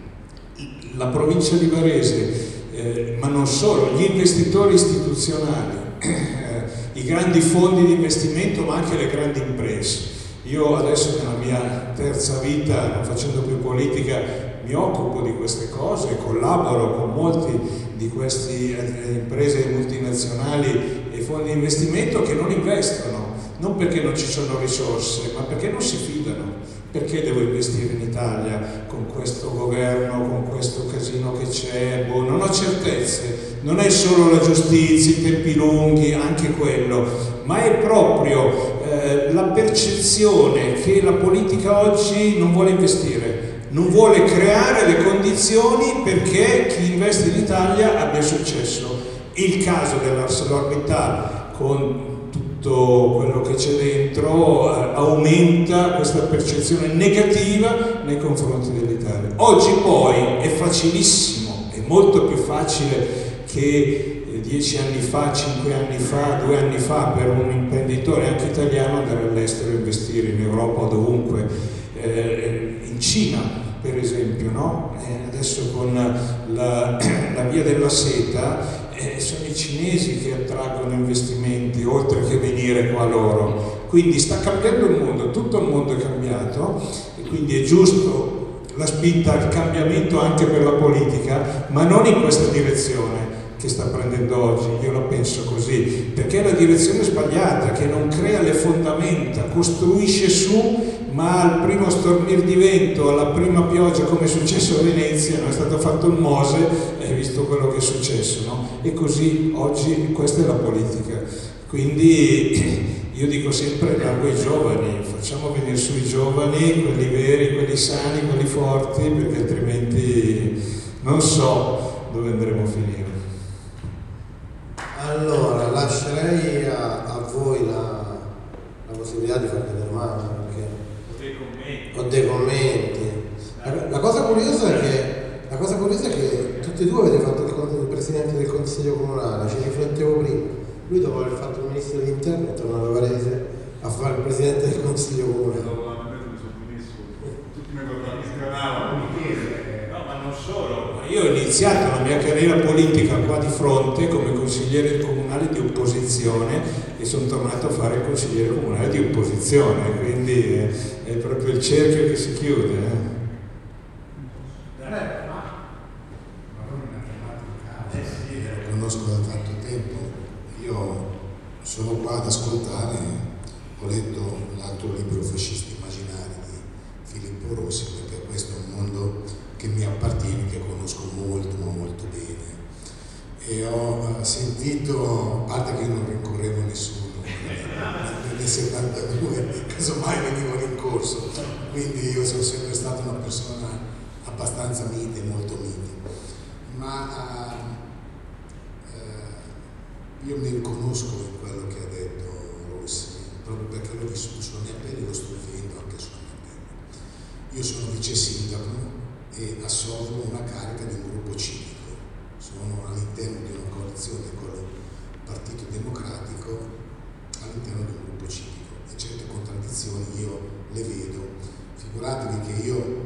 La provincia di Varese, eh, ma non solo, gli investitori istituzionali, eh, i grandi fondi di investimento, ma anche le grandi imprese. Io adesso nella mia terza vita, non facendo più politica, mi occupo di queste cose, collaboro con molti di queste imprese multinazionali e fondi di investimento che non investono, non perché non ci sono risorse, ma perché non si fidano. Perché devo investire in Italia con questo governo, con questo casino che c'è? Boh, non ho certezze. Non è solo la giustizia, i tempi lunghi, anche quello, ma è proprio eh, la percezione che la politica oggi non vuole investire, non vuole creare le condizioni perché chi investe in Italia abbia successo. Il caso dell'ArcelorMittal, con tutto quello che c'è dentro, eh, aumenta questa percezione negativa nei confronti dell'Italia. Oggi poi è facilissimo, è molto più facile che eh, dieci anni fa, cinque anni fa, due anni fa per un imprenditore anche italiano andare all'estero e investire in Europa o dovunque, eh, in Cina per esempio, no? Eh, adesso con la, la via della seta Eh, sono i cinesi che attraggono investimenti oltre che venire qua loro, quindi sta cambiando il mondo, tutto il mondo è cambiato e quindi è giusto la spinta al cambiamento anche per la politica, ma non in questa direzione che sta prendendo oggi. Io la penso così, perché è la direzione sbagliata, che non crea le fondamenta, costruisce su, ma al primo stormir di vento, alla prima pioggia, come è successo a Venezia, non è stato fatto il Mose, hai visto quello che è successo, no? E così oggi questa è la politica. Quindi io dico sempre largo ai giovani, facciamo venire su i giovani, quelli veri, quelli sani, quelli forti, perché altrimenti non so, dove andremo a finire. Allora, lascerei a, a voi la, la possibilità di fare delle domande, perché Ho dei commenti. ho dei commenti. La, la cosa curiosa è che la cosa curiosa è che tutti e due avete fatto il, con- il presidente del consiglio comunale, ci riflettevo prima. Lui dopo aver fatto il ministro dell'interno è tornato a Varese a fare il presidente del consiglio comunale. Tutti mi guardavano, mi chiede. No, ma non solo. Io ho iniziato la mia carriera politica qua di fronte come consigliere comunale di opposizione e sono tornato a fare il consigliere comunale di opposizione, quindi è, è proprio il cerchio che si chiude. Eh. Lo conosco da tanto tempo, io sono qua ad ascoltare, ho letto l'altro libro Fascisti Immaginari di Filippo Rossi, perché questo è un mondo che mi appartiene, che conosco molto molto bene, e ho sentito, a parte che io non rincorrevo nessuno nel settantadue, casomai venivo rincorso, quindi io sono sempre stata una persona abbastanza mite, molto mite, ma uh, io mi riconosco in quello che ha detto Rossi, proprio perché l'ho vissuto sulla mia pelle e lo sto vivendo anche sulla mia pelle. Io sono vice sindaco e assolvo una carica di un gruppo civico, sono all'interno di una coalizione con il Partito Democratico, all'interno di un gruppo civico, e certe contraddizioni io le vedo. Figuratevi che io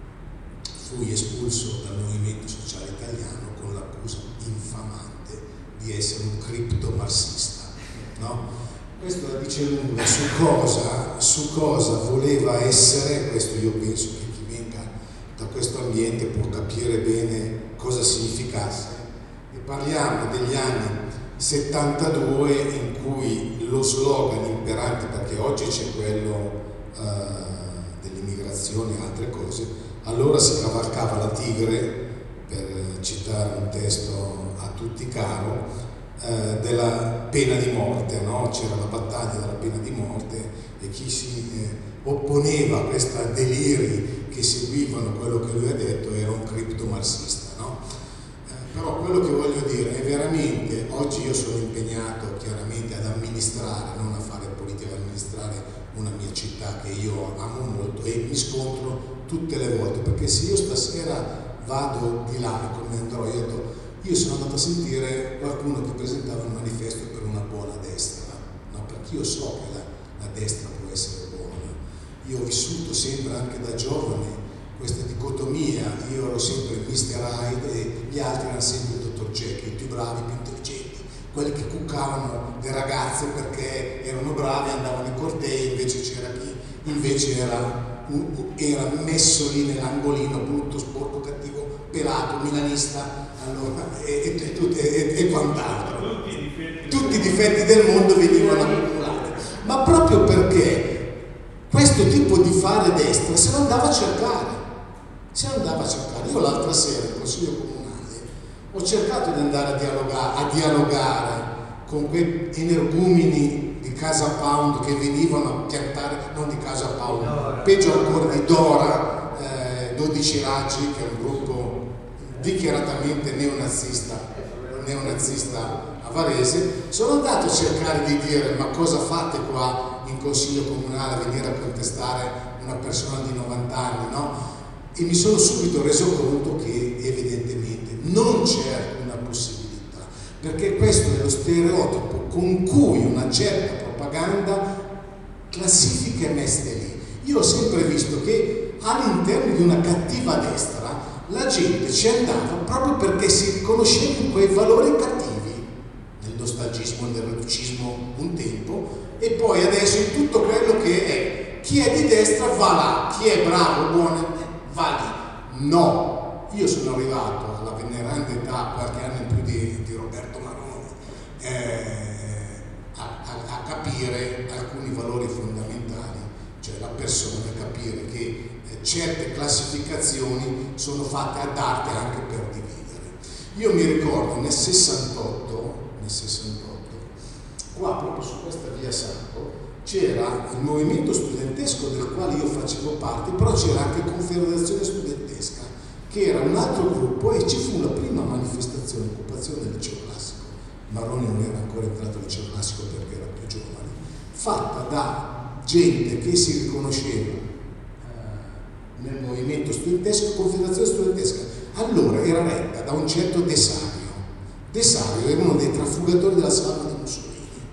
fui espulso dal Movimento Sociale Italiano con l'accusa infamante di essere un criptomarxista, no? Questo la dice lunga su cosa, su cosa voleva essere. Questo io penso che chi venga da questo ambiente può capire bene cosa significasse. E parliamo degli anni settantadue in cui lo slogan imperante, perché oggi c'è quello uh, dell'immigrazione e altre cose, allora si cavalcava la tigre, per citare un testo a tutti caro, eh, della pena di morte, no? C'era la battaglia della pena di morte e chi si eh, opponeva a questi deliri che seguivano quello che lui ha detto era un criptomarxista, no? Eh, però quello che voglio dire è veramente, oggi io sono impegnato chiaramente ad amministrare, non a fare politica, ad amministrare una mia città che io amo molto e mi scontro tutte le volte, perché se io stasera vado di là come andrò, io, detto, io sono andato a sentire qualcuno che presentava un manifesto per una buona destra, no? Perché io so che la, la destra può essere buona. Io ho vissuto sempre anche da giovane questa dicotomia, io ero sempre il mister Hyde e gli altri erano sempre il dottor Jekyll, i più bravi, più intelligenti, quelli che cuccavano le ragazze perché erano bravi, andavano in cortei, invece c'era chi invece era era messo lì nell'angolino, brutto, sporco, cattivo, pelato, milanista, allora, e, e, e, e, e quant'altro. Tutti i difetti del mondo venivano accumulati, ma proprio perché questo tipo di fare destra se lo andava a cercare, se lo andava a cercare. Io l'altra sera al Consiglio Comunale ho cercato di andare a dialogare, a dialogare con quei energumeni di Casa Pound che venivano a piantare, non di Casa Pound, no, peggio ancora di Dora, eh, dodici Raggi, che è un gruppo dichiaratamente neonazista, neonazista a Varese. Sono andato a cercare di dire: ma cosa fate qua in Consiglio Comunale a venire a contestare una persona di novanta anni, no? E mi sono subito reso conto che evidentemente non c'è alcuna possibilità, perché questo è lo stereotipo con cui una certa propaganda classifica e mette lì. Io ho sempre visto che all'interno di una cattiva destra la gente ci andava proprio perché si riconosceva in quei valori cattivi, nel nostalgismo, nel reducismo un tempo, e poi adesso in tutto quello che è. Chi è di destra va là, chi è bravo, buono, va lì. No, io sono arrivato alla veneranda età, qualche anno in più di, di Roberto Maroni, eh, A, a, a capire alcuni valori fondamentali, cioè la persona, capire che eh, certe classificazioni sono fatte ad arte anche per dividere. Io mi ricordo nel sessantotto, nel sessantotto, qua proprio su questa via Sacco c'era il movimento studentesco del quale io facevo parte, però c'era anche Confederazione Studentesca, che era un altro gruppo, e ci fu la prima manifestazione di occupazione del liceo classico. Marroni non era ancora entrato al liceo classico perché era più giovane, fatta da gente che si riconosceva eh, nel movimento studentesco, Confederazione Studentesca. Allora era retta da un certo De Sario. De Sario era uno dei trafugatori della salma di Mussolini.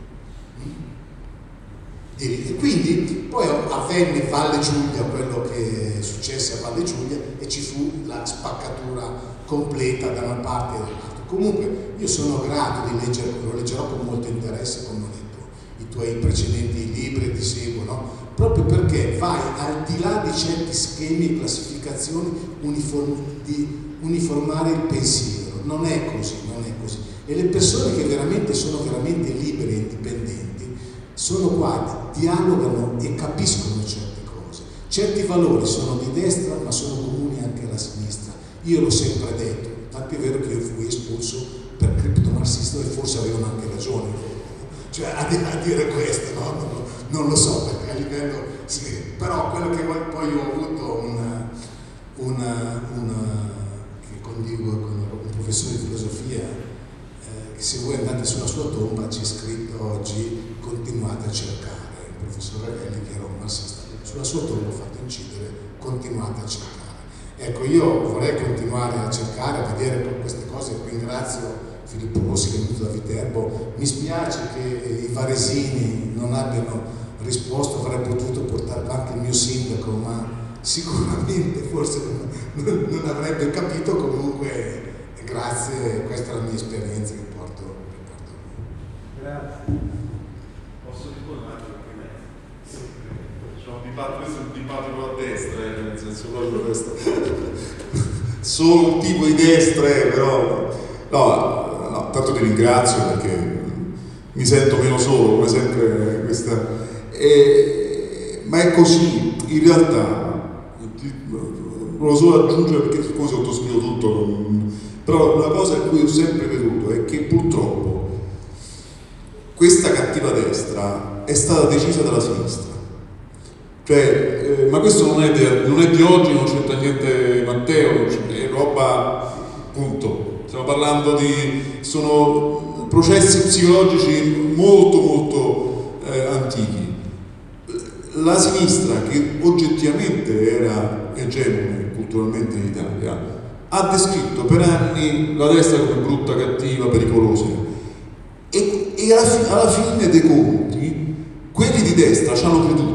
E quindi poi avvenne Valle Giulia quello che successe a Valle Giulia e ci fu la spaccatura completa da una parte e dall'altra. Comunque io sono grato di leggere, lo leggerò con molto interesse, come ho detto, i tuoi precedenti libri, ti seguo, no? Proprio perché vai al di là di certi schemi e classificazioni uniform, di uniformare il pensiero. Non è così, non è così. E le persone che veramente sono veramente libere e indipendenti sono qua, dialogano e capiscono certe cose. Certi valori sono di destra ma sono comuni anche alla sinistra. Io l'ho sempre detto, tanto è vero che io fui espulso per criptomarxista e forse avevano anche ragione, cioè a, a dire questo, no? non, non lo so, perché a livello sì, però quello che poi ho avuto una, una, una che condivido con un professore di filosofia, eh, che se voi andate sulla sua tomba c'è scritto oggi: continuate a cercare. Il professor Ravelli, che era un marxista, sulla sua tomba ho fatto incidere: continuate a cercare. Ecco, io vorrei continuare a cercare, a vedere per queste cose. Ringrazio Filippo Rossi che è venuto da Viterbo. Mi spiace che i varesini non abbiano risposto, avrei potuto portare anche il mio sindaco, ma sicuramente forse non, non avrebbe capito. Comunque grazie, questa è la mia esperienza che porto, che porto. Grazie. Posso rispondere perché diciamo, questo è un dibattito a destra, eh, nel senso proprio questo. Solo un tipo di destra, eh, però no, no, tanto ti ringrazio perché mi sento meno solo, come sempre questa. E, ma è così, in realtà volevo solo aggiungere, perché siccome sottoscrivo tutto, non, però una cosa in cui ho sempre creduto è che purtroppo questa cattiva destra è stata decisa dalla sinistra. Cioè, eh, ma questo non è, di, non è di oggi, non c'entra niente Matteo, è roba, appunto, stiamo parlando di, sono processi psicologici molto molto eh, antichi. La sinistra, che oggettivamente era egemone culturalmente in Italia, ha descritto per anni la destra come brutta, cattiva, pericolosa, e, e alla, fi, alla fine dei conti quelli di destra ci hanno creduto.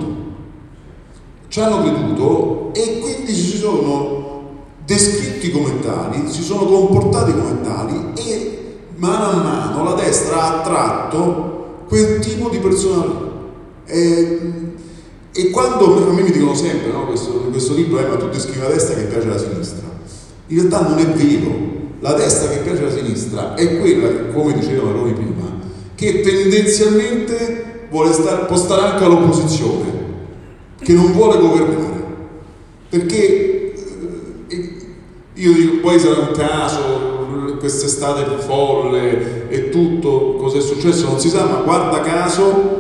Ci hanno creduto e quindi si sono descritti come tali, si sono comportati come tali, e mano a mano la destra ha attratto quel tipo di persona. E, e quando a me mi dicono sempre, no, questo, questo libro è: ma tu descrivi la destra che piace alla sinistra. In realtà non è vero. La destra che piace alla sinistra è quella, come diceva Marroni prima, che tendenzialmente vuole stare, può stare anche all'opposizione, che non vuole governare, perché eh, io dico, poi sarà un caso, quest'estate folle e tutto, cosa è successo non si sa, ma guarda caso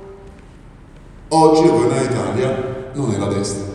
oggi il Governo d'Italia non è la destra.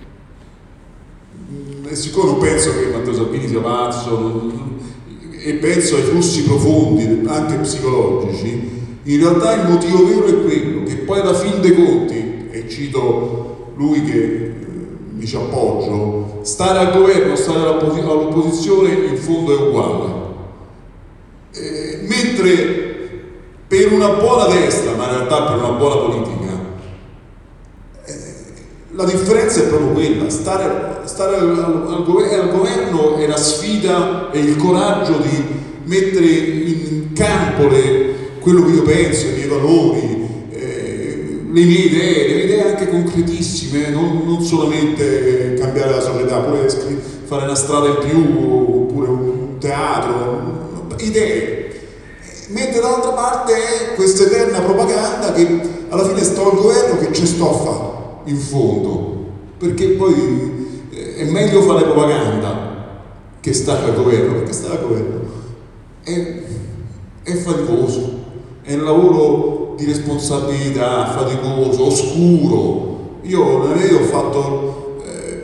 E siccome non penso che Matteo Salvini sia pazzo, non, e penso ai flussi profondi anche psicologici, in realtà il motivo vero è quello che poi alla fin dei conti, e cito lui che eh, mi ci appoggio, stare al governo, stare all'opposizione in fondo è uguale. Eh, mentre per una buona destra, ma in realtà per una buona politica, eh, la differenza è proprio quella: stare, stare al, al, governo, al governo è la sfida e il coraggio di mettere in campo le, quello che io penso, i miei valori, le mie idee, le mie idee anche concretissime, non, non solamente cambiare la società, pure fare una strada in più, oppure un teatro, idee. Mentre dall'altra parte è questa eterna propaganda che alla fine sto al governo che ci sto a fare, in fondo, perché poi è meglio fare propaganda che stare al governo, perché stare al governo è, è faticoso, è un lavoro di responsabilità, faticoso, oscuro. Io nella vita ho fatto eh,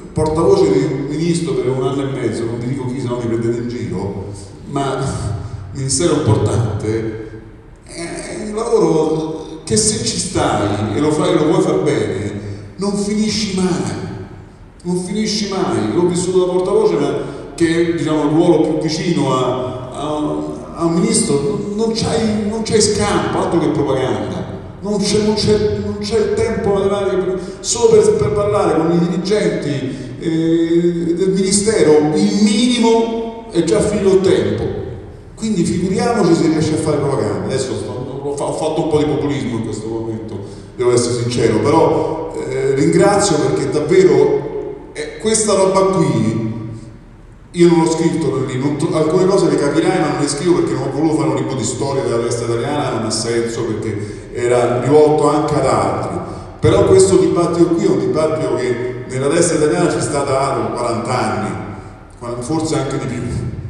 portavoce di un ministro per un anno e mezzo, non vi dico chi, se no mi prendete in giro, ma ministero importante, è un lavoro che se ci stai e lo fai, lo vuoi far bene, non finisci mai, non finisci mai. L'ho vissuto da portavoce, ma che è, diciamo, il ruolo più vicino a, a, a un ministro, non c'hai, non c'hai scampo, altro che propaganda. Non c'è, non, c'è, non c'è il tempo per, solo per, per parlare con i dirigenti eh, del ministero, il minimo è già finito il tempo. Quindi figuriamoci se riesce a fare propaganda. Adesso sto, ho fatto un po' di populismo in questo momento, devo essere sincero, però eh, ringrazio, perché davvero eh, questa roba qui io non l'ho scritto lì, non, alcune cose le capirai, ma non le scrivo perché non ho voluto fare un libro di storia della destra italiana, non ha senso, perché era rivolto anche ad altri. Però questo dibattito qui è un dibattito che nella destra italiana ci sta da quaranta anni, forse anche di più.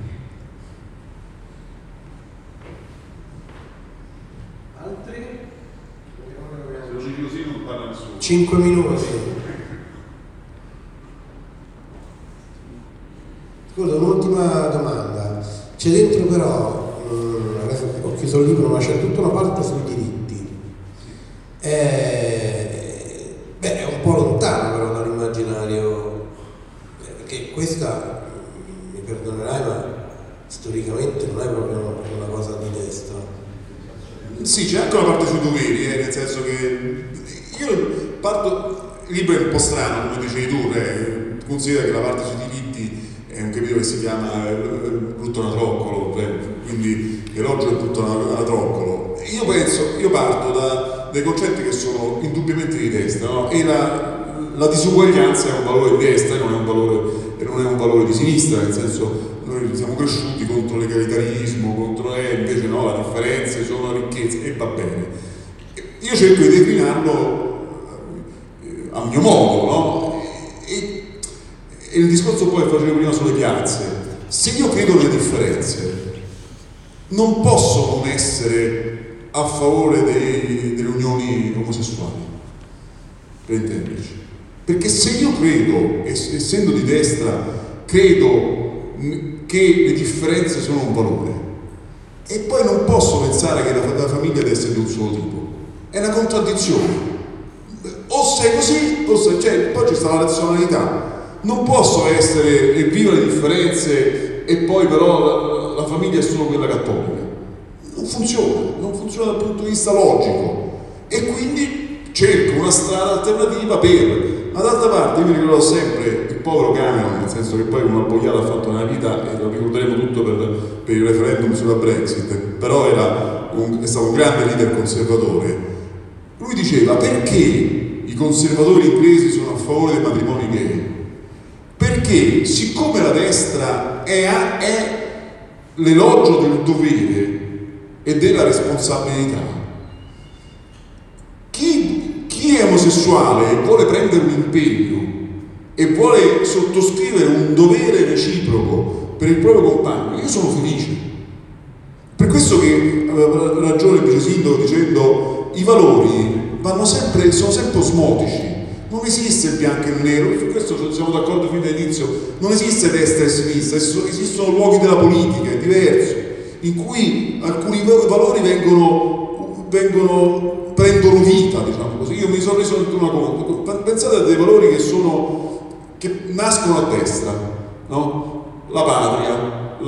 Altri? Se lo dici così non parla nessuno. cinque minuti. Scusa, un'ultima domanda. C'è dentro però, mh, adesso ho chiuso il libro, ma c'è tutta una parte sui diritti. Eh, beh, è un po' lontano però dall'immaginario, perché questa, mi perdonerai, ma storicamente non è proprio una cosa di destra. Sì, c'è anche una parte sui doveri, eh, nel senso che io parto, il libro è un po' strano, come dicevi tu, eh, considera che la parte sui diritti è un capitolo che si chiama Brutto Anatroccolo, quindi elogio del Brutto Anatroccolo. Io penso, io parto da dei concetti che sono indubbiamente di destra, no? E la, la disuguaglianza è un valore di destra e non è un valore, e non è un valore di sinistra, nel senso noi siamo cresciuti contro l'egalitarismo, contro eh, invece no, la differenza sono la ricchezza e va bene. Io cerco di declinarlo a mio modo, no? E, E il discorso poi che facevo prima sulle piazze, se io credo nelle differenze, non posso non essere a favore dei, delle unioni omosessuali, per intenderci. Perché se io credo, essendo di destra, credo che le differenze sono un valore, e poi non posso pensare che la, la famiglia deve essere di un solo tipo. È una contraddizione. O sei così, o sei... Cioè, poi ci sta la razionalità. Non posso essere e vivere le differenze e poi però la, la famiglia è solo quella cattolica. Non funziona, non funziona dal punto di vista logico. E quindi cerco una strada alternativa per... Ma d'altra parte io mi ricordo sempre il povero Cameron, nel senso che poi una boiata ha fatto nella vita e lo ricorderemo tutto per, per il referendum sulla Brexit, però era un, è stato un grande leader conservatore. Lui diceva: perché i conservatori inglesi sono a favore dei matrimoni gay? Perché siccome la destra è, è l'elogio del dovere e della responsabilità, chi, chi è omosessuale e vuole prendere un impegno e vuole sottoscrivere un dovere reciproco per il proprio compagno, io sono felice. Per questo che aveva ragione il vice sindaco dicendo i valori vanno sempre, sono sempre osmotici. Non esiste il bianco e il nero, su questo siamo d'accordo fin dall'inizio, non esiste destra e sinistra, esistono luoghi della politica, è diverso, in cui alcuni valori vengono, vengono prendono vita, diciamo così. Io mi sono reso una cosa, pensate a dei valori che sono, che nascono a destra, no? La patria,